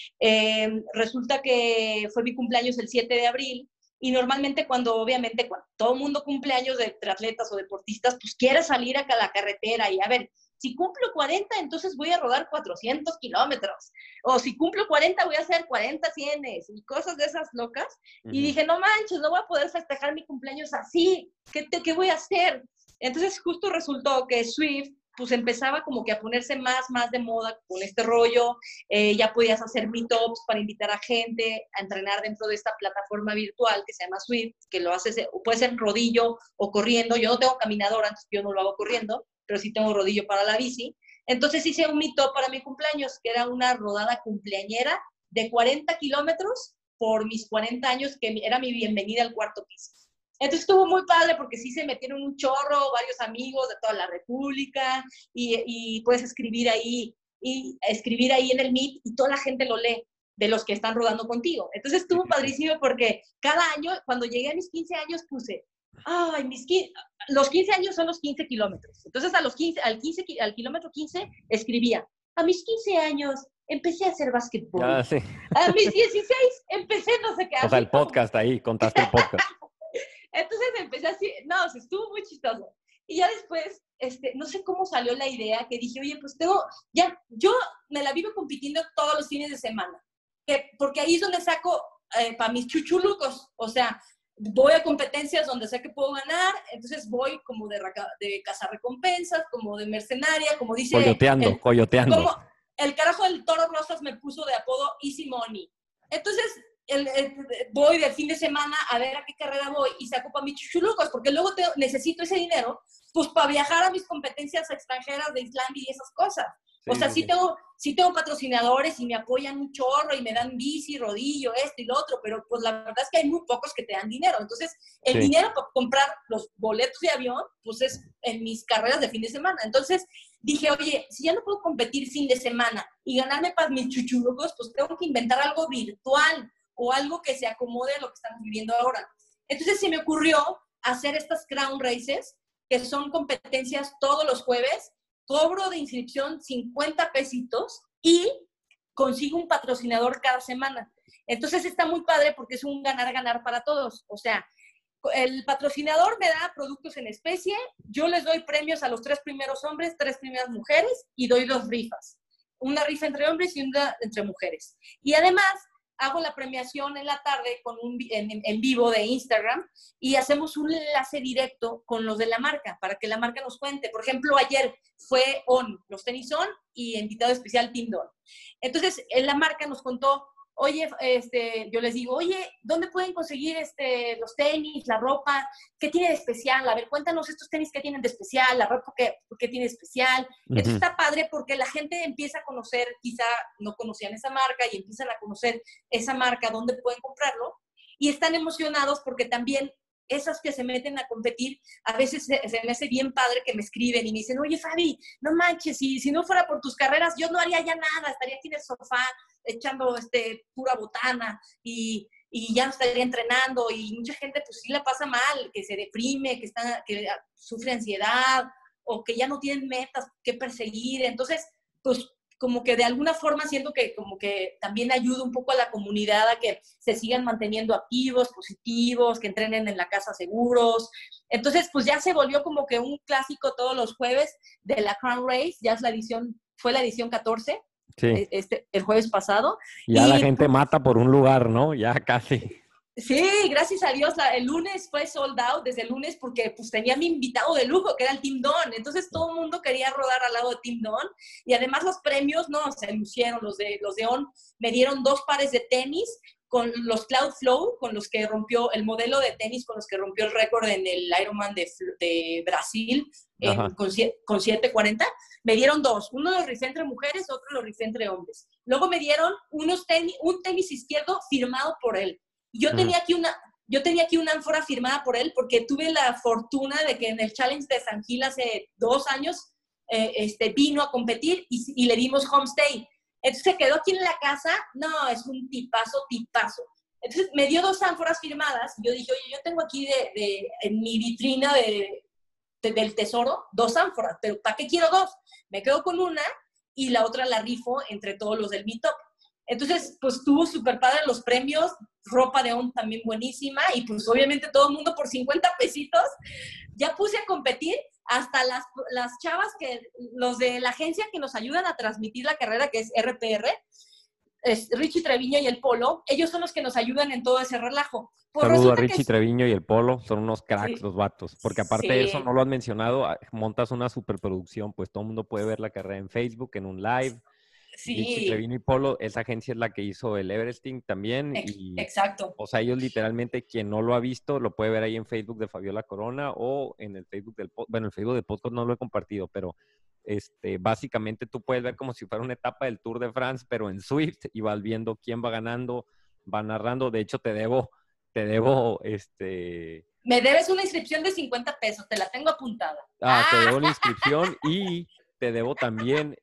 eh, resulta que fue mi cumpleaños el siete de abril, y normalmente cuando, obviamente, cuando todo el mundo cumpleaños de atletas o deportistas, pues quiere salir a la carretera y a ver, si cumplo cuarenta, entonces voy a rodar cuatrocientos kilómetros. O si cumplo cuarenta, voy a hacer cuarenta cienes y cosas de esas locas. Y Ujú. dije, no manches, no voy a poder festejar mi cumpleaños así. ¿Qué, te, qué voy a hacer? Entonces justo resultó que Swift pues empezaba como que a ponerse más, más de moda con este rollo. Eh, ya podías hacer meetups para invitar a gente a entrenar dentro de esta plataforma virtual que se llama Swift, que lo haces, puede ser en rodillo o corriendo. Yo no tengo caminadora, entonces yo no lo hago corriendo, pero sí tengo rodillo para la bici. Entonces hice un meetup para mi cumpleaños, que era una rodada cumpleañera de cuarenta kilómetros por mis cuarenta años, que era mi bienvenida al cuarto piso. Entonces estuvo muy padre porque sí se metieron un chorro, varios amigos de toda la República, y, y puedes escribir ahí, y escribir ahí en el Meet y toda la gente lo lee, de los que están rodando contigo. Entonces estuvo padrísimo porque cada año, cuando llegué a mis quince años, puse, ay, mis quince, los quince años son los quince kilómetros. Entonces a los quince, al, quince, al kilómetro quince escribía, a mis quince años empecé a hacer básquetbol. Ah, sí. A mis dieciséis empecé no sé qué, O sea, así el como... podcast ahí, contaste el podcast. Entonces empecé así, no, o sea, estuvo muy chistoso. Y ya después, este, no sé cómo salió la idea, que dije, oye, pues tengo, ya, yo me la vivo compitiendo todos los fines de semana, que, porque ahí es donde saco eh, para mis chuchulucos, o sea, voy a competencias donde sé que puedo ganar, entonces voy como de, de cazarrecompensas, como de mercenaria, como dice Coyoteando, el, coyoteando. como el carajo del Toro Rosas me puso de apodo Easy Money. Entonces, el, el, voy del fin de semana a ver a qué carrera voy y saco para mis chuchulucos, porque luego te, necesito ese dinero pues para viajar a mis competencias extranjeras de Islandia y esas cosas. Sí, o sea, sí, sí, tengo, sí tengo patrocinadores y me apoyan un chorro y me dan bici, rodillo, esto y lo otro, pero pues la verdad es que hay muy pocos que te dan dinero. Entonces, el sí. dinero para comprar los boletos de avión, pues es en mis carreras de fin de semana. Entonces, dije, oye, si ya no puedo competir fin de semana y ganarme para mis chuchulucos, pues tengo que inventar algo virtual o algo que se acomode a lo que estamos viviendo ahora. Entonces se me ocurrió hacer estas Crown Races, que son competencias todos los jueves, cobro de inscripción cincuenta pesitos y consigo un patrocinador cada semana. Entonces está muy padre porque es un ganar-ganar para todos. O sea, el patrocinador me da productos en especie, yo les doy premios a los tres primeros hombres, tres primeras mujeres y doy dos rifas. Una rifa entre hombres y una entre mujeres. Y además hago la premiación en la tarde con un, en, en vivo de Instagram y hacemos un enlace directo con los de la marca para que la marca nos cuente. Por ejemplo, ayer fue On, los tenis On y invitado especial Team Don. Entonces, la marca nos contó oye, este, yo les digo, oye, ¿dónde pueden conseguir este, los tenis, la ropa? ¿Qué tiene de especial? A ver, cuéntanos estos tenis que tienen de especial, la ropa que, que tiene de especial. Ujú. Eso está padre porque la gente empieza a conocer, quizá no conocían esa marca y empiezan a conocer esa marca, dónde pueden comprarlo. Y están emocionados porque también esas que se meten a competir, a veces se, se me hace bien padre que me escriben y me dicen, oye, Fabi, no manches, si, si no fuera por tus carreras, yo no haría ya nada, estaría aquí en el sofá echando este, pura botana y, y ya no estaría entrenando. Y mucha gente pues sí la pasa mal, que se deprime, que, está, que sufre ansiedad o que ya no tienen metas que perseguir. Entonces, pues como que de alguna forma siento que como que también ayuda un poco a la comunidad a que se sigan manteniendo activos, positivos, que entrenen en la casa seguros. Entonces, pues ya se volvió como que un clásico todos los jueves de la Crown Race, ya es la edición, fue la edición catorce, Sí. este, el jueves pasado. Ya y, la gente mata por un lugar, ¿no? Ya casi. Sí, gracias a Dios, la, el lunes fue sold out, desde el lunes, porque pues tenía mi invitado de lujo, que era el Tim Don. Entonces todo el mundo quería rodar al lado de Tim Don. Y además los premios, no, se lucieron. Los de, los de On me dieron dos pares de tenis con los Cloud Flow, con los que rompió, el modelo de tenis con los que rompió el récord en el Ironman de, de Brasil, en, con, con siete cuarenta. Me dieron dos, uno lo rifé entre mujeres, otro lo rifé entre hombres. Luego me dieron unos tenis, un tenis izquierdo firmado por él. Yo tenía aquí una, yo tenía aquí una ánfora firmada por él porque tuve la fortuna de que en el Challenge de San Gil hace dos años eh, este, vino a competir y, y le dimos homestay. Entonces se quedó aquí en la casa. No, es un tipazo, tipazo. Entonces me dio dos ánforas firmadas. Yo dije, oye, yo tengo aquí de, de, en mi vitrina de, de, del tesoro dos ánforas, pero ¿para qué quiero dos? Me quedo con una y la otra la rifo entre todos los del Meetup. Entonces, pues tuvo súper padre los premios, ropa de On también buenísima, y pues obviamente todo el mundo por cincuenta pesitos. Ya puse a competir hasta las, las chavas, que los de la agencia que nos ayudan a transmitir la carrera, que es R P R, es Richie Treviño y el Polo. Ellos son los que nos ayudan en todo ese relajo. Pues saludo a Richie que... Treviño y el Polo, son unos cracks, sí, los vatos, porque aparte sí, de eso, no lo han mencionado, montas una superproducción, pues todo el mundo puede ver la carrera en Facebook, en un live. Sí. Richie Treviño y Polo, esa agencia es la que hizo el Everesting también. Y, exacto. O sea, ellos literalmente, quien no lo ha visto, lo puede ver ahí en Facebook de Fabiola Corona o en el Facebook del podcast. Bueno, el Facebook del podcast no lo he compartido, pero este, básicamente tú puedes ver como si fuera una etapa del Tour de France, pero en Swift, y vas viendo quién va ganando, va narrando. De hecho, te debo, te debo, este... Me debes una inscripción de cincuenta pesos, te la tengo apuntada. Ah, te debo una inscripción y... te debo también,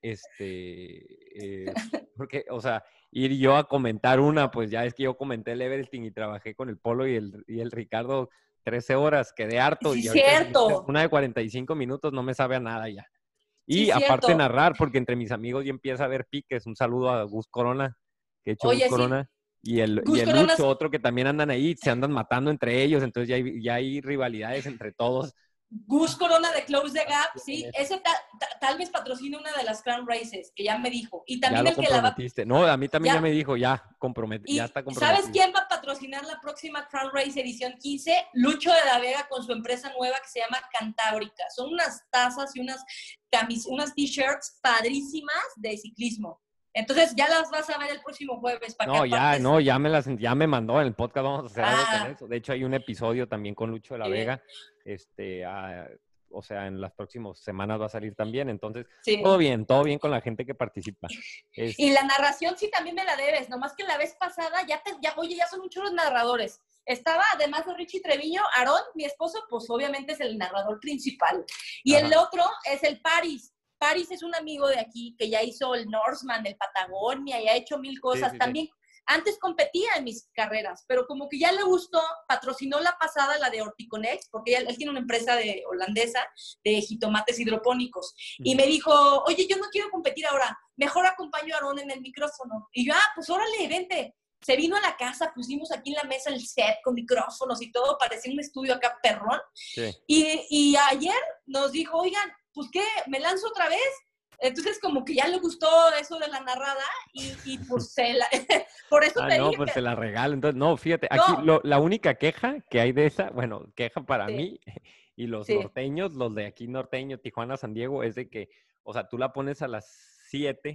este, eh, porque, o sea, ir yo a comentar una, pues ya es que yo comenté el Everesting y trabajé con el Polo y el, y el Ricardo trece horas, quedé harto. Sí, y cierto. Una de cuarenta y cinco minutos no me sabe a nada ya. Y sí, aparte cierto. narrar, porque entre mis amigos ya empieza a haber piques. Un saludo a Gus Corona, que he hecho Oye, Gus Corona. Sí. Y el, y el Corona... Lucho, otro que también andan ahí, se andan matando entre ellos, entonces ya hay, ya hay rivalidades entre todos. Gus Corona de Close the Gap, sí, ese ta, ta, tal vez patrocina una de las Crown Races, que ya me dijo. Y también ya el lo que la va... No, a mí también ya, ya me dijo, ya, compromet... y, ya está comprometido. ¿sabes quién va a patrocinar la próxima Crown Race edición quince? Lucho de la Vega con su empresa nueva que se llama Cantábrica. Son unas tazas y unas, camis... unas t-shirts padrísimas de ciclismo. Entonces ya las vas a ver el próximo jueves. Para no, que ya, no, ya me las, ya me mandó en el podcast, vamos a hacer ah. algo con eso. De hecho, hay un episodio también con Lucho de la Vega, este, a, o sea, en las próximas semanas va a salir también, entonces, sí. todo bien, todo bien con la gente que participa. Es... Y la narración sí también me la debes, nomás que la vez pasada, ya, te, ya oye, ya son muchos los narradores. Estaba, además de Richie Treviño, Aarón, mi esposo, pues obviamente es el narrador principal. Y Ajá. el otro es el Paris. Paris es un amigo de aquí que ya hizo el Norseman, el Patagonia, y ha hecho mil cosas. Sí, sí, también, sí. Antes competía en mis carreras, pero como que ya le gustó, patrocinó la pasada, la de Horticonex, porque él, él tiene una empresa de, holandesa de jitomates hidropónicos. Uh-huh. Y me dijo, oye, yo no quiero competir ahora, mejor acompaño a Aarón en el micrófono. Y yo, ah, pues órale, vente. Se vino a la casa, pusimos aquí en la mesa el set con micrófonos y todo, parecía un estudio acá perrón. Sí. Y, y ayer nos dijo, oigan, pues qué, me lanzo otra vez. Entonces como que ya le gustó eso de la narrada y, y pues se la, por eso ah, te no, dije. pues se la regalo. Entonces, no, fíjate, aquí no. Lo, la única queja que hay de esa, bueno, queja para sí. mí y los sí. norteños, los de aquí norteño, Tijuana, San Diego, es de que, o sea, tú la pones a las siete,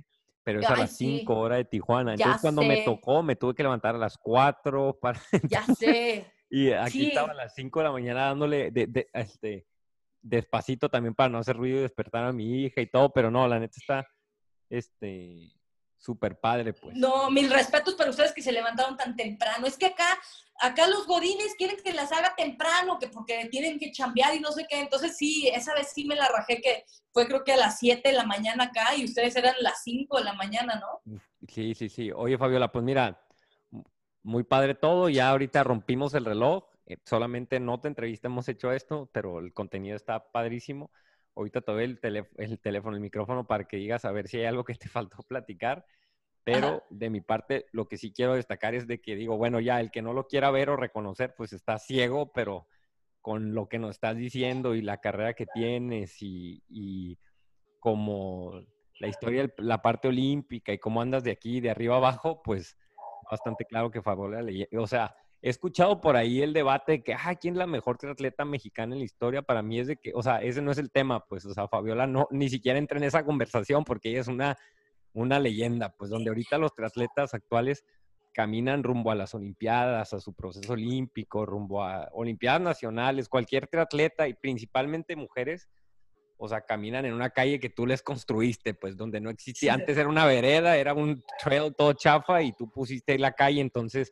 pero es a Ay, las cinco sí, hora de Tijuana. ya Entonces cuando me sé, tocó, me tuve que levantar a las cuatro para... ya sé. Y aquí estaba a Sí, las cinco de la mañana dándole de, de- este, despacito también para no hacer ruido y despertar a mi hija y todo, pero no, la neta está este, súper padre, pues. no, mil respetos para ustedes que se levantaron tan temprano. Es que acá, acá los godines quieren que las haga temprano, que porque tienen que chambear y no sé qué. Entonces sí, esa vez sí me la rajé, que fue creo que a las siete de la mañana acá y ustedes eran las cinco de la mañana, ¿no? Sí, sí, sí. Oye, Fabiola, pues mira, m- muy padre todo. Ya ahorita rompimos el reloj. eh, solamente no te entrevista hemos hecho esto, pero el contenido está padrísimo. Ahorita te doy el, telé- el teléfono, el micrófono para que digas a ver si hay algo que te faltó platicar. Ajá. Pero de mi parte, lo que sí quiero destacar es de que digo, bueno, ya el que no lo quiera ver o reconocer, pues está ciego, pero con lo que nos estás diciendo y la carrera que tienes y, y como la historia, del- la parte olímpica y cómo andas de aquí, de arriba abajo, pues bastante claro que Fabiola le... O sea, he escuchado por ahí el debate de que, ah, ¿quién es la mejor triatleta mexicana en la historia? Para mí es de que, o sea, ese no es el tema, pues, o sea, Fabiola no, ni siquiera entra en esa conversación porque ella es una, una leyenda, pues, donde ahorita los triatletas actuales caminan rumbo a las Olimpiadas, a su proceso olímpico, rumbo a Olimpiadas nacionales, cualquier triatleta y principalmente mujeres, o sea, caminan en una calle que tú les construiste, pues donde no existía, Sí. antes era una vereda, era un trail todo chafa y tú pusiste ahí la calle, entonces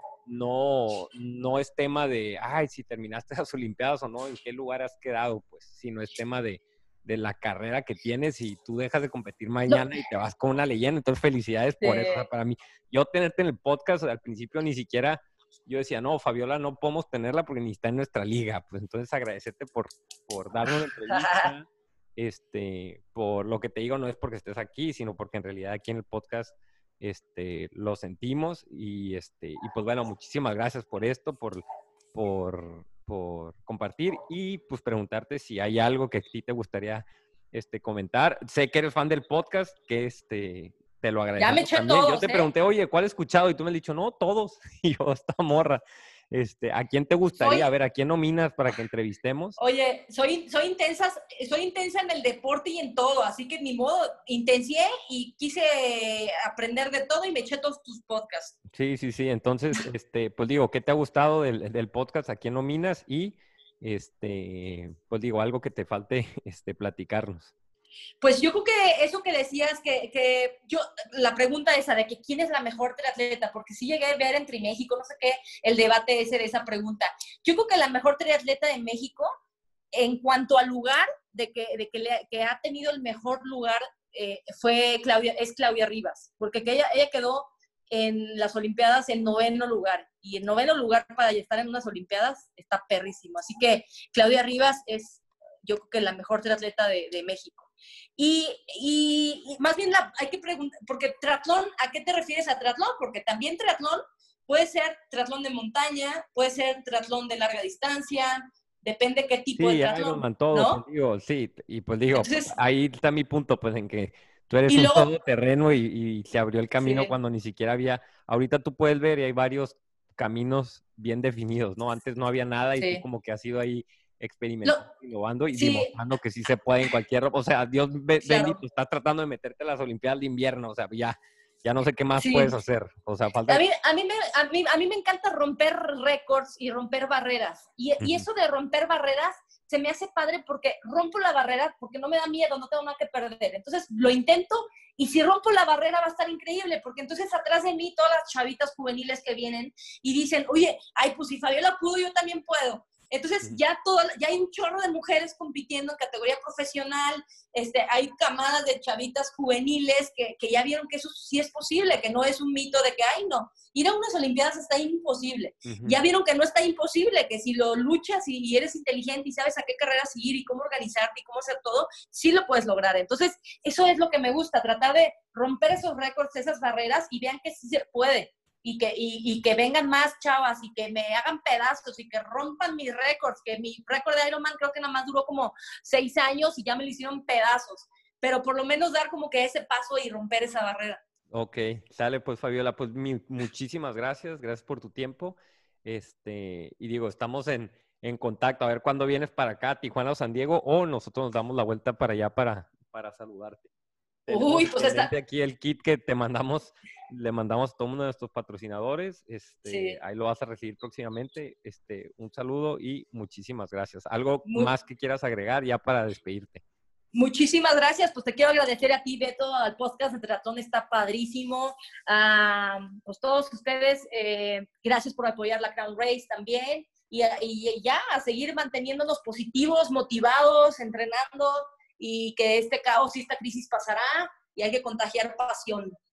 no, no es tema de, ay, si terminaste las Olimpiadas o no, en qué lugar has quedado, pues, sino es tema de, de la carrera que tienes y tú dejas de competir No, mañana y te vas con una leyenda, entonces felicidades por eso, o sea, este, para mí, yo tenerte en el podcast al principio ni siquiera, yo decía, no, Fabiola no podemos tenerla porque ni está en nuestra liga, pues entonces agradecerte por, por darnos la entrevista, este, por lo que te digo, no es porque estés aquí, sino porque en realidad aquí en el podcast este, lo sentimos y, este, y pues bueno, muchísimas gracias por esto, por, por, por compartir y pues preguntarte si hay algo que a ti te gustaría este, comentar. Sé que eres fan del podcast, que este, te lo ya me agradecemos eché también. Yo todos, te ¿eh? pregunté, oye, ¿cuál he escuchado? Y tú me has dicho, no, todos. Y yo, esta morra, este, ¿a quién te Soy, gustaría? A ver, ¿a quién nominas para que entrevistemos? Oye, soy, soy intensa, soy intensa en el deporte y en todo, así que ni modo, intencié y quise aprender de todo y me eché todos tus podcasts. Sí, sí, sí. Entonces, este, pues digo, ¿qué te ha gustado del, del podcast? ¿A quién nominas? Y, este, pues digo, algo que te falte, este, platicarnos. Pues yo creo que eso que decías, que, que yo, la pregunta esa de que quién es la mejor triatleta, porque sí llegué a ver entre México, no sé qué, el debate ese de esa pregunta. Yo creo que la mejor triatleta de México, en cuanto al lugar, de que, de que, le, que ha tenido el mejor lugar, eh, fue Claudia, es Claudia Rivas, porque que ella, ella quedó en las Olimpiadas en noveno lugar, y el noveno lugar para estar en unas Olimpiadas está perrísimo. Así que Claudia Rivas es, yo creo que la mejor triatleta de, de México. Y, y, y, más bien la, hay que preguntar, porque triatlón, ¿a qué te refieres a triatlón? Porque también triatlón puede ser triatlón de montaña, puede ser triatlón de larga distancia, depende qué tipo de Sí, triatlón, Ironman, todo, pues ¿no? digo, sí, y pues digo, pues, Entonces, ahí está mi punto, pues en que tú eres y un luego, todoterreno y, y se abrió el camino sí, cuando ni siquiera había, ahorita tú puedes ver y hay varios caminos bien definidos, ¿no? Antes no había nada y tú sí. como que has ido ahí Lo, experimentando, innovando y sí, demostrando que sí se puede en cualquier, o sea, Dios be- bendito, claro, estás tratando de meterte a las Olimpiadas de invierno, o sea, ya, ya no sé qué más puedes sí. hacer, o sea, A falta... mí, a, mí me, a, mí, a mí me encanta romper récords y romper barreras. Y, y Ujú, eso de romper barreras se me hace padre porque rompo la barrera porque no me da miedo, no tengo nada que perder. Entonces lo intento y si rompo la barrera va a estar increíble porque entonces atrás de mí todas las chavitas juveniles que vienen y dicen, oye, ay, pues si Fabiola pudo, yo también puedo. Entonces ujú, ya, todo, ya hay un chorro de mujeres compitiendo en categoría profesional, este, hay camadas de chavitas juveniles que, que ya vieron que eso sí es posible, que no es un mito de que, ay, no, ir a unas Olimpiadas está imposible. ujú. Ya vieron que no está imposible, que si lo luchas y, y eres inteligente y sabes a qué carrera seguir y cómo organizarte y cómo hacer todo, sí lo puedes lograr. Entonces, eso es lo que me gusta, tratar de romper esos récords, esas barreras y vean que sí se puede. Y que, y, y que vengan más chavas y que me hagan pedazos y que rompan mis récords, que mi récord de Ironman creo que nada más duró como seis años y ya me lo hicieron pedazos, pero por lo menos dar como que ese paso y romper esa barrera. Ok, sale pues Fabiola, pues mi- muchísimas gracias, gracias por tu tiempo. Este, y digo, estamos en, en contacto, a ver cuándo vienes para acá, Tijuana o San Diego, o nosotros nos damos la vuelta para allá para, para saludarte. Uy, pues está... aquí el kit que te mandamos, le mandamos a todo uno de nuestros patrocinadores. Este, Sí. Ahí lo vas a recibir próximamente. Este, un saludo y muchísimas gracias. ¿Algo Muy... más que quieras agregar ya para despedirte? Muchísimas gracias, pues te quiero agradecer a ti, Beto, al podcast de Triatlón, está padrísimo. A pues todos ustedes, eh, gracias por apoyar la Crown Race también. Y, y ya, a seguir manteniéndonos positivos, motivados, entrenando, y que este caos y esta crisis pasará y hay que contagiar pasión.